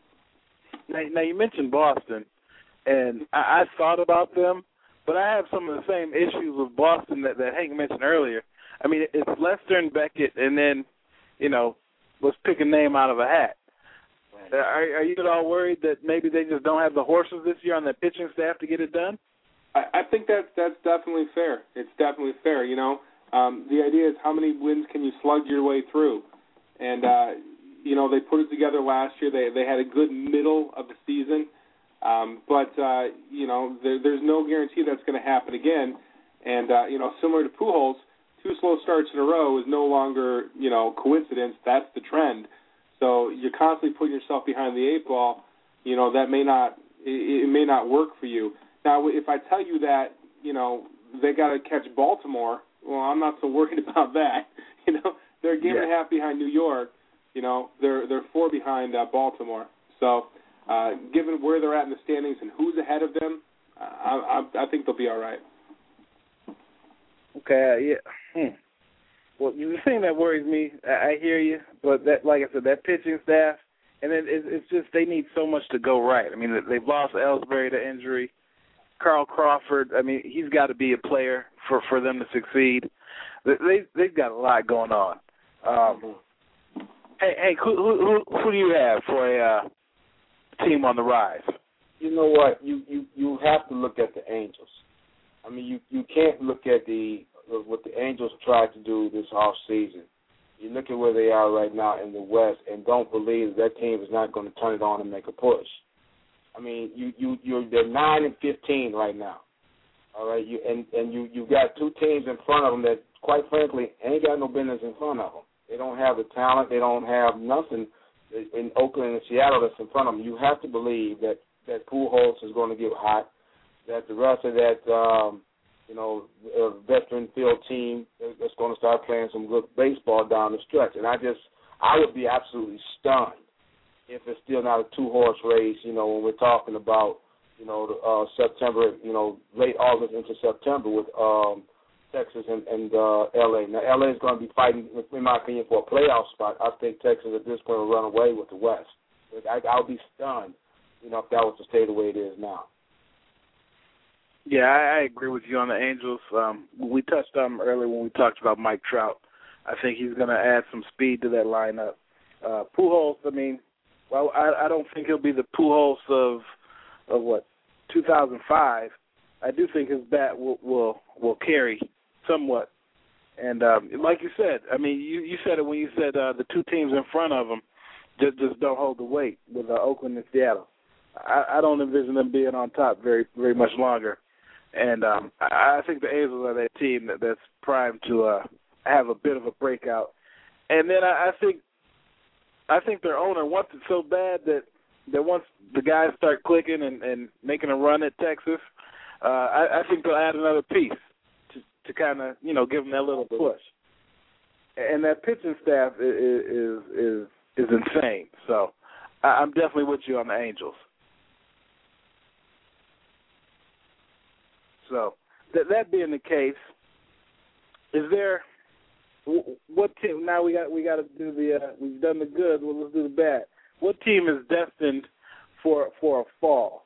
Now, now you mentioned Boston. And I, I thought about them, but I have some of the same issues with Boston that, that Hank mentioned earlier. I mean, it's Lester and Beckett, and then, you know, let's pick a name out of a hat. Are, are you at all worried that maybe they just don't have the horses this year on their pitching staff to get it done? I, I think that's, that's definitely fair. It's definitely fair, you know. Um, the idea is how many wins can you slug your way through? And, uh, you know, they put it together last year. They They had a good middle of the season. Um, but, uh, you know, there, there's no guarantee that's going to happen again. And, uh, you know, similar to Pujols, two slow starts in a row is no longer, you know, coincidence. That's the trend. So you're constantly putting yourself behind the eight ball. You know, that may not, it, it may not work for you. Now, if I tell you that, you know, they got to catch Baltimore, well, I'm not so worried about that. You know, they're a game yeah. and a half behind New York. You know, they're, they're four behind uh, Baltimore. So, Uh, given where they're at in the standings and who's ahead of them, uh, I, I, I think they'll be all right. Okay, uh, yeah. Hmm. Well, the thing that worries me, I, I hear you, but that, like I said, that pitching staff, and it, it, it's just they need so much to go right. I mean, they've lost Ellsbury to injury. Carl Crawford, I mean, he's got to be a player for, for them to succeed. They, they've got a lot going on. Um, hey, hey, who, who, who do you have for a uh, team on the rise? You know what? You, you you have to look at the Angels. I mean, you, you can't look at the what the Angels tried to do this off season. You look at where they are right now in the West, and don't believe that team is not going to turn it on and make a push. I mean, you you you're they're nine and fifteen right now. All right, you and and you you got two teams in front of them that, quite frankly, ain't got no business in front of them. They don't have the talent. They don't have nothing in Oakland and Seattle that's in front of them. You have to believe that, that Pujols is going to get hot, that the rest of that, um, you know, uh, veteran field team is going to start playing some good baseball down the stretch. And I just, I would be absolutely stunned if it's still not a two-horse race, you know, when we're talking about, you know, uh, September, you know, late August into September with um, Texas and, and uh, L A. Now, L A is going to be fighting, in my opinion, for a playoff spot. I think Texas at this point will run away with the West. I, I'll be stunned, you know, if that was to stay the way it is now. Yeah, I, I agree with you on the Angels. Um, we touched on them earlier when we talked about Mike Trout. I think he's going to add some speed to that lineup. Uh, Pujols, I mean, well, I, I don't think he'll be the Pujols of, of what, two thousand five. I do think his bat will will, will carry somewhat, And um, like you said, I mean, you, you said it when you said uh, the two teams in front of them just, just don't hold the weight with uh, Oakland and Seattle. I, I don't envision them being on top very very much longer. And um, I, I think the Angels are that team that, that's primed to uh, have a bit of a breakout. And then I, I think I think their owner wants it so bad that, that once the guys start clicking and, and making a run at Texas, uh, I, I think they'll add another piece to, to kind of, you know, give them that little push. And that pitching staff is is is, is insane. So I, I'm definitely with you on the Angels. So that that being the case, is there what team? Now we got we got to do the uh, we've done the good. Well, let's do the bad. What team is destined for for a fall?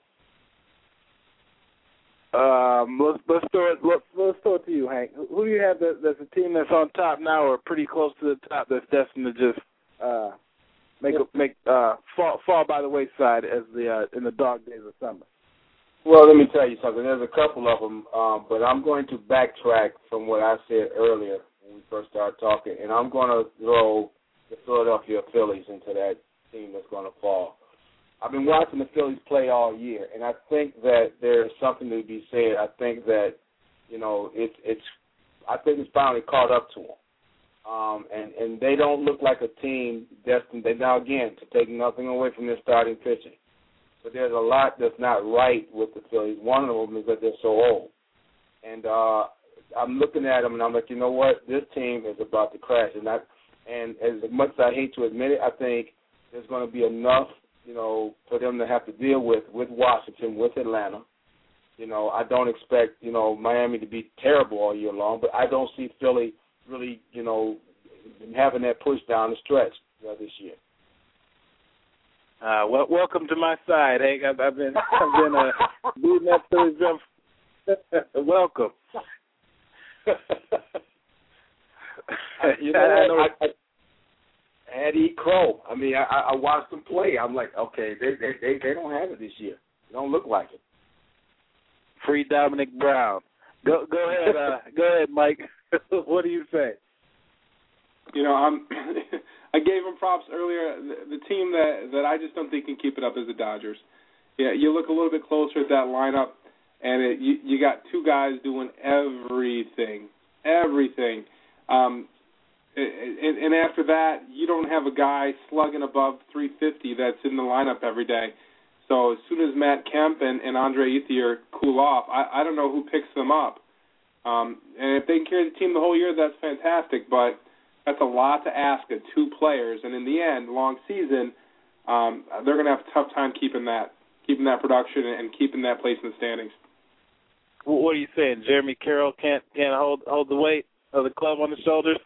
Um, let's let's throw it let's, let's throw it to you, Hank. Who do you have that, that's a team that's on top now or pretty close to the top that's destined to just uh, make make uh, fall fall by the wayside as the uh, in the dog days of summer? Well, let me tell you something. There's a couple of them, um, but I'm going to backtrack from what I said earlier when we first started talking, and I'm going to throw the Philadelphia Phillies into that team that's going to fall. I've been watching the Phillies play all year, and I think that there's something to be said. I think that, you know, it's it's. I think it's finally caught up to them, um, and and they don't look like a team destined. They, now again, to take nothing away from their starting pitching. But there's a lot that's not right with the Phillies. One of them is that they're so old. And uh, I'm looking at them, and I'm like, you know what? This team is about to crash. And, I, and as much as I hate to admit it, I think there's going to be enough, you know, for them to have to deal with, with Washington, with Atlanta. You know, I don't expect, you know, Miami to be terrible all year long, but I don't see Philly really, you know, having that push down the stretch uh, this year. Uh, well, welcome to my side, Hank. I've, I've been, I've been uh, booting that Phillies drum. Welcome. You know, I, know I, I had to eat crow. I mean, I, I watched them play. I'm like, okay, they, they they they don't have it this year. They don't look like it. Free Dominic Brown. Go go ahead, uh, go ahead, Mike. What do you say? You know, I'm. I gave him props earlier. The, the team that, that I just don't think can keep it up is the Dodgers. Yeah, you look a little bit closer at that lineup, and it, you, you got two guys doing everything, everything. Um, and, and after that, you don't have a guy slugging above three fifty that's in the lineup every day. So as soon as Matt Kemp and, and Andre Ethier cool off, I, I don't know who picks them up. Um, and if they can carry the team the whole year, that's fantastic. But that's a lot to ask of two players, and in the end, long season, um, they're going to have a tough time keeping that, keeping that production and keeping that place in the standings. What are you saying? Jeremy Carroll can't can't hold hold the weight of the club on his shoulders?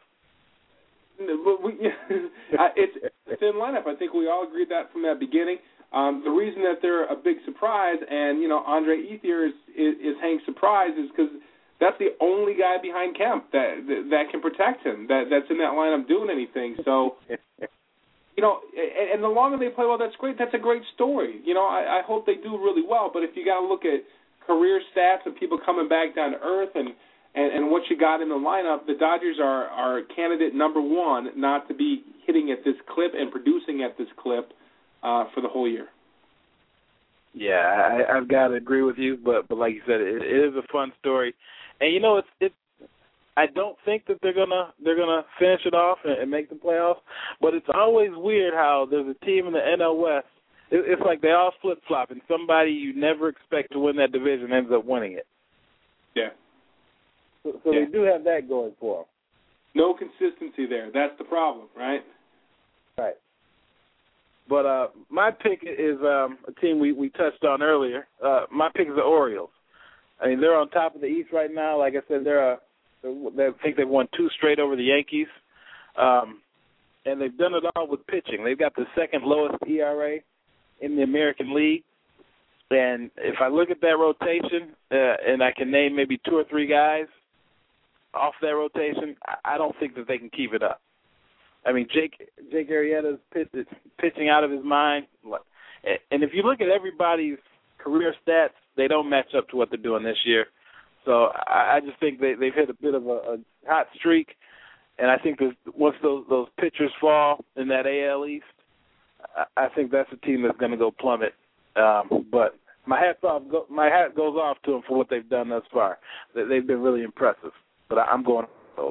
It's a thin lineup. I think we all agreed that from that beginning. Um, the reason that they're a big surprise, and you know, Andre Ethier is is, is Hank's surprise, is because that's the only guy behind Kemp that, that that can protect him, that that's in that lineup doing anything. So, you know, and, and the longer they play well, that's great. That's a great story. You know, I, I hope they do really well. But if you got to look at career stats of people coming back down to earth and, and, and what you got in the lineup, the Dodgers are, are candidate number one not to be hitting at this clip and producing at this clip uh, for the whole year. Yeah, I, I've got to agree with you. But, but like you said, it, it is a fun story. And you know, it's it's. I don't think that they're gonna they're gonna finish it off and, and make the playoffs. But it's always weird how there's a team in the N L West. It, it's like they all flip flop, and somebody you never expect to win that division ends up winning it. Yeah. So, so yeah. they do have that going for them. No consistency there. That's the problem, right? Right. But uh, my pick is um, a team we, we touched on earlier. Uh, my pick is the Orioles. I mean, they're on top of the East right now. Like I said, they're, uh, they I think they've won two straight over the Yankees, um, and they've done it all with pitching. They've got the second lowest E R A in the American League. And if I look at that rotation, uh, and I can name maybe two or three guys off that rotation, I, I don't think that they can keep it up. I mean, Jake Jake Arrieta's pitch, pitching out of his mind. And if you look at everybody's career stats, they don't match up to what they're doing this year. So I, I just think they, they've hit a bit of a, a hot streak, and I think that once those those pitchers fall in that A L East, I, I think that's a team that's going to go plummet. Um, but my hat off, go, my hat goes off to them for what they've done thus far. They, they've been really impressive. But I, I'm going with those.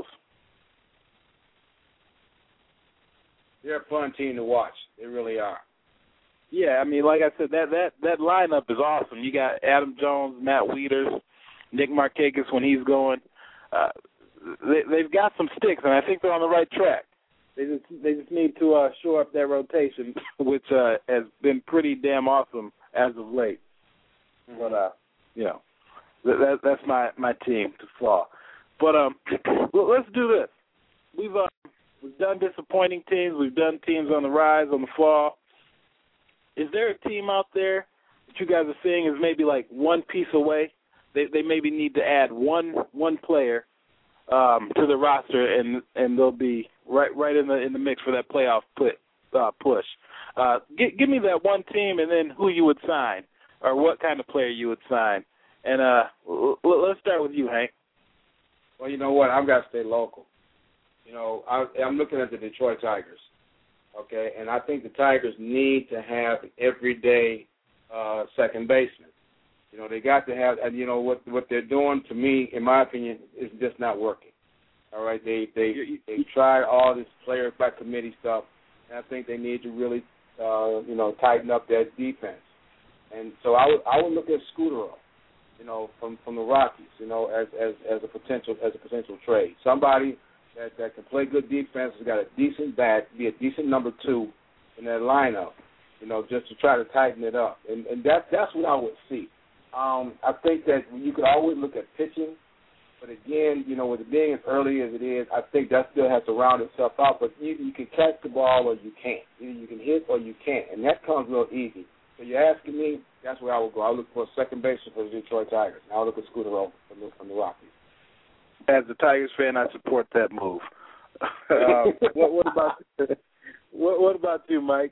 They're a fun team to watch. They really are. Yeah, I mean, like I said, that that that lineup is awesome. You got Adam Jones, Matt Wieters, Nick Markakis when he's going. Uh, they, they've got some sticks, and I think they're on the right track. They just they just need to uh, shore up their rotation, which uh, has been pretty damn awesome as of late. Mm-hmm. But uh, you know, that, that that's my, my team to fall. But um, well, let's do this. We've uh, we've done disappointing teams. We've done teams on the rise, on the fall. Is there a team out there that you guys are seeing is maybe like one piece away? They they maybe need to add one one player um, to the roster, and and they'll be right right in the in the mix for that playoff put, uh, push. Uh, give, give me that one team, and then who you would sign, or what kind of player you would sign. And uh, l- let's start with you, Hank. Well, you know what? I've got to stay local. You know, I, I'm looking at the Detroit Tigers. Okay, and I think the Tigers need to have an everyday uh, second baseman. You know, they got to have, and you know what what they're doing to me, in my opinion, is just not working. All right, they they they tried all this player by committee stuff, and I think they need to really, uh, you know, tighten up their defense. And so I would I would look at Scudero, you know, from, from the Rockies, you know, as as as a potential as a potential trade. Somebody that, that can play good defense, has got a decent bat, be a decent number two in that lineup, you know, just to try to tighten it up. And and that, that's what I would see. Um, I think that you could always look at pitching, but again, you know, with it being as early as it is, I think that still has to round itself out. But either you can catch the ball or you can't. Either you can hit or you can't, and that comes real easy. So you're asking me, that's where I would go. I would look for a second baseman for the Detroit Tigers. And I would look at Scudero from the, from the Rockies. As a Tigers fan, I support that move. um, what, what about what, what about you, Mike?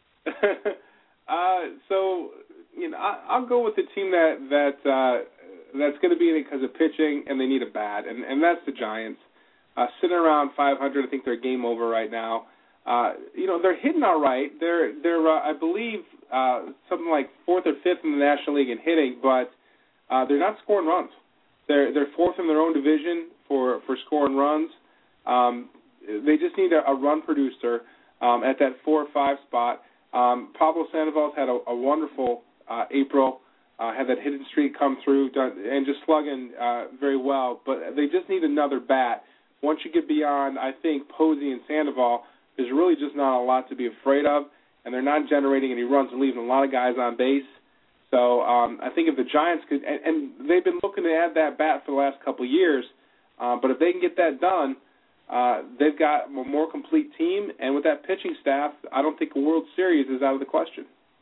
uh, so you know, I, I'll go with the team that that uh, that's going to be in it because of pitching, and they need a bat, and, and that's the Giants. Uh, sitting around five hundred, I think they're game over right now. Uh, you know, they're hitting all right. They're they're uh, I believe uh, something like fourth or fifth in the National League in hitting, but uh, they're not scoring runs. They're they're fourth in their own division for, for scoring runs. Um, they just need a, a run producer um, at that four or five spot. Um, Pablo Sandoval's had a, a wonderful uh, April, uh, had that hidden streak come through, done, and just slugging uh, very well. But they just need another bat. Once you get beyond, I think, Posey and Sandoval, there's really just not a lot to be afraid of, and they're not generating any runs and leaving a lot of guys on base. So um, I think if the Giants could, and, and they've been looking to add that bat for the last couple of years, uh, but if they can get that done, uh, they've got a more complete team, and with that pitching staff, I don't think a World Series is out of the question.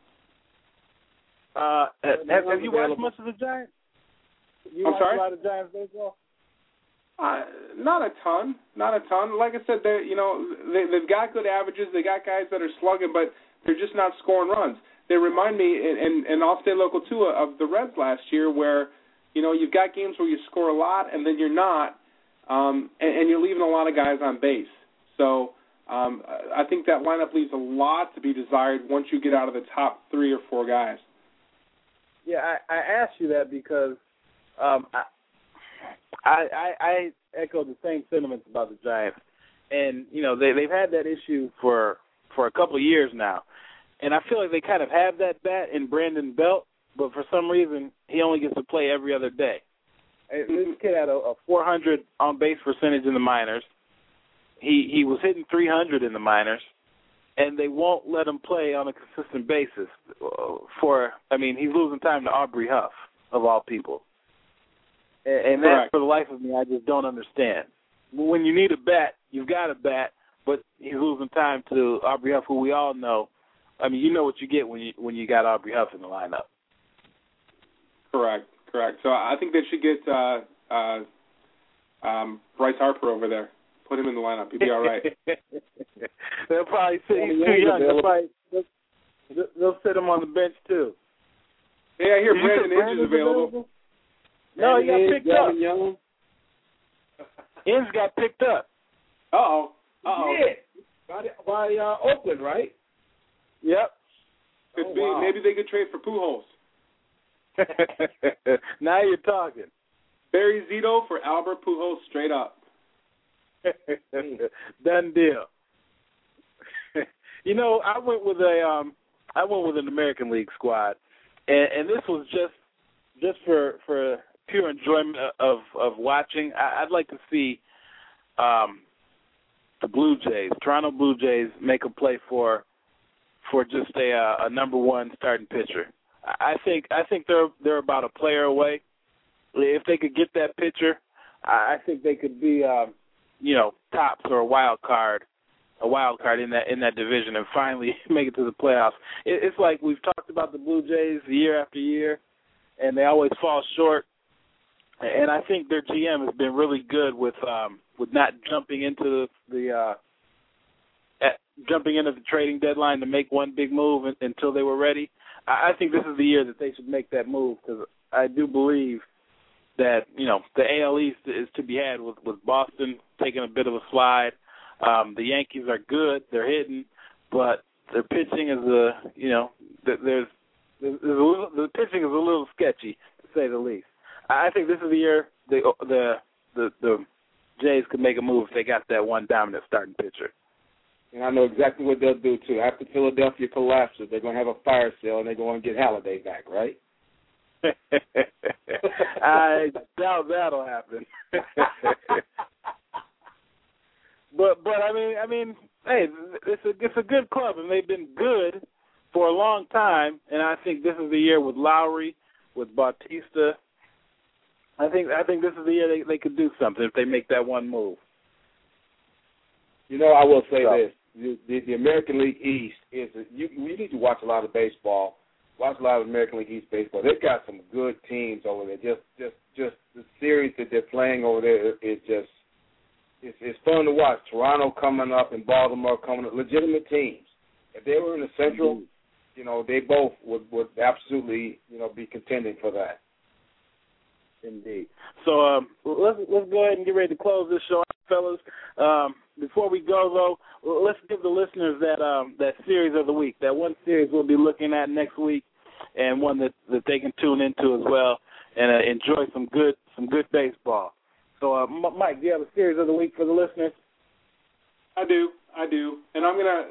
Uh, have, have you watched much of the Giants? You I'm watched sorry? a lot of Giants baseball? Uh, not a ton, not a ton. Like I said, they you know they, they've got good averages. They got guys that are slugging, but they're just not scoring runs. They remind me, and, and, and I'll stay local too, of the Reds last year, where you know you've got games where you score a lot and then you're not, um, and, and you're leaving a lot of guys on base. So um, I think that lineup leaves a lot to be desired once you get out of the top three or four guys. Yeah, I, I asked you that because um, I, I, I I echo the same sentiments about the Giants, and you know they they've had that issue for for a couple of years now, and I feel like they kind of have that bat in Brandon Belt, but for some reason he only gets to play every other day. This kid had a, a four hundred on base percentage in the minors. He he was hitting three hundred in the minors, and they won't let him play on a consistent basis. For I mean, he's losing time to Aubrey Huff of all people. And that, for the life of me, I just don't understand. When you need a bat, you've got a bat, but he's losing time to Aubrey Huff, who we all know. I mean, you know what you get when you when you got Aubrey Huff in the lineup. Correct, correct. So I think they should get uh, uh, um, Bryce Harper over there. Put him in the lineup. He'd be all right. They'll probably say he's too young. They'll, probably, they'll, they'll sit him on the bench, too. Yeah, I hear Did Brandon Inge is available. available. No, he got Inns, picked up. Delvin Young. Inns got picked up. Uh-oh. Uh-oh. Yeah. By, the, by uh, Oakland, right? Yep. Could Oh, be. wow. Maybe they could trade for Pujols. Now you're talking. Barry Zito for Albert Pujols, straight up. Done deal. You know, I went with a um, I went with an American League squad, and, and this was just just for for pure enjoyment of of watching. I, I'd like to see um, the Blue Jays, Toronto Blue Jays, make a play for for just a uh, a number one starting pitcher. I think I think they're they're about a player away. If they could get that pitcher, I think they could be, um, you know, tops or a wild card, a wild card in that in that division, and finally make it to the playoffs. It, it's like we've talked about the Blue Jays year after year, and they always fall short. And I think their G M has been really good with um, with not jumping into the, the uh, at, jumping into the trading deadline to make one big move in, until they were ready. I, I think this is the year that they should make that move, because I do believe that, you know, the A L East is to be had with, with Boston taking a bit of a slide. Um, the Yankees are good; they're hitting, but their pitching is a, you know, there's, there's, there's a little, the pitching is a little sketchy, to say the least. I think this is the year the the the, the Jays could make a move if they got that one dominant starting pitcher. And I know exactly what they'll do too. After Philadelphia collapses, they're going to have a fire sale and they're going to get Halladay back, right? I doubt that'll happen. but but I mean I mean hey, it's a it's a good club, and they've been good for a long time. And I think this is the year with Lowry, with Bautista. I think I think this is the year they, they could do something if they make that one move. You know, I will say So. this: the, the, the American League East is a, you. You need to watch a lot of baseball. Watch a lot of American League East baseball. They've got some good teams over there. Just, just, just the series that they're playing over there is just it's, it's fun to watch. Toronto coming up and Baltimore coming up, legitimate teams. If they were in the Central, mm-hmm. you know, they both would, would absolutely, you know, be contending for that. Indeed. So um, let's let's go ahead and get ready to close this show, fellas. Um, before we go, though, let's give the listeners that um, that series of the week, that one series we'll be looking at next week, and one that, that they can tune into as well and uh, enjoy some good some good baseball. So, uh, Mike, do you have a series of the week for the listeners? I do, I do, and I'm gonna.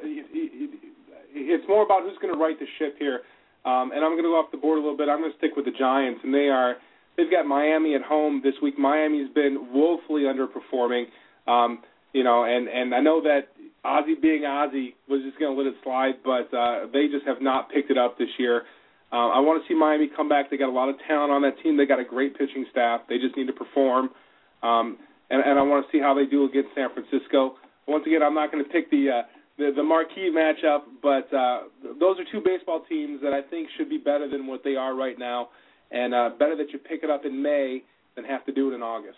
It's more about who's gonna right the ship here, um, and I'm gonna go off the board a little bit. I'm gonna stick with the Giants, and they are. They've got Miami at home this week. Miami's been woefully underperforming, um, you know, and, and I know that Ozzie being Ozzie was just going to let it slide, but uh, they just have not picked it up this year. Uh, I want to see Miami come back. They got a lot of talent on that team. They got a great pitching staff. They just need to perform, um, and, and I want to see how they do against San Francisco. Once again, I'm not going to pick the, uh, the the marquee matchup, but uh, those are two baseball teams that I think should be better than what they are right now. And uh, better that you pick it up in May than have to do it in August.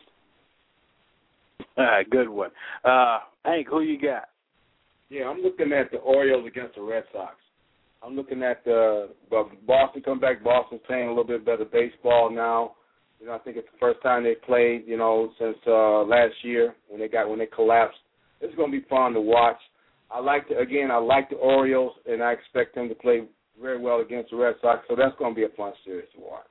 All right, good one. Uh, Hank, who you got? Yeah, I'm looking at the Orioles against the Red Sox. I'm looking at the Boston come back. Boston's playing a little bit better baseball now. You know, I think it's the first time they played, you know, since uh, last year when they got when they collapsed. It's going to be fun to watch. I like to, again, I like the Orioles, and I expect them to play very well against the Red Sox. So that's going to be a fun series to watch.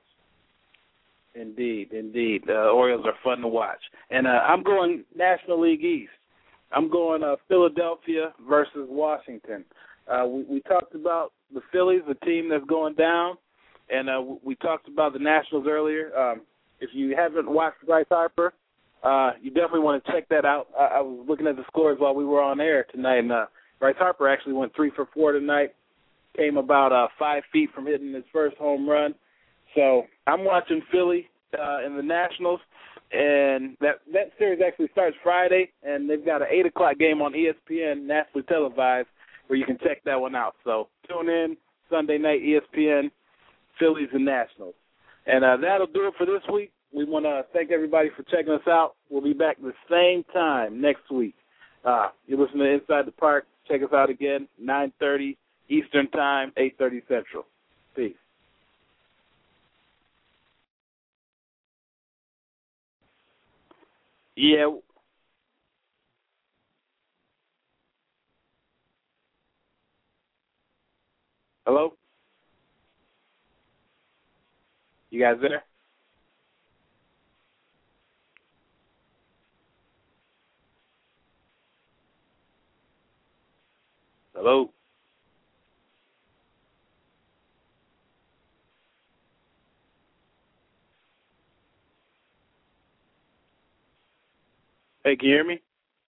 Indeed, indeed. Uh, Orioles are fun to watch. And uh, I'm going National League East. I'm going uh, Philadelphia versus Washington. Uh, we, we talked about the Phillies, the team that's going down, and uh, we talked about the Nationals earlier. Um, if you haven't watched Bryce Harper, uh, you definitely want to check that out. I, I was looking at the scores while we were on air tonight, and uh, Bryce Harper actually went three for four tonight, came about uh, five feet from hitting his first home run. So I'm watching Philly uh, in the Nationals, and that that series actually starts Friday, and they've got an eight o'clock game on E S P N, nationally televised, where you can check that one out. So tune in Sunday night, E S P N, Phillies and Nationals. And uh, that'll do it for this week. We want to thank everybody for checking us out. We'll be back the same time next week. Uh, you listen to Inside the Park. Check us out again, nine thirty Eastern Time, eight thirty Central. Peace. Yeah. Hello? You guys there? Hello? Hey, can you hear me?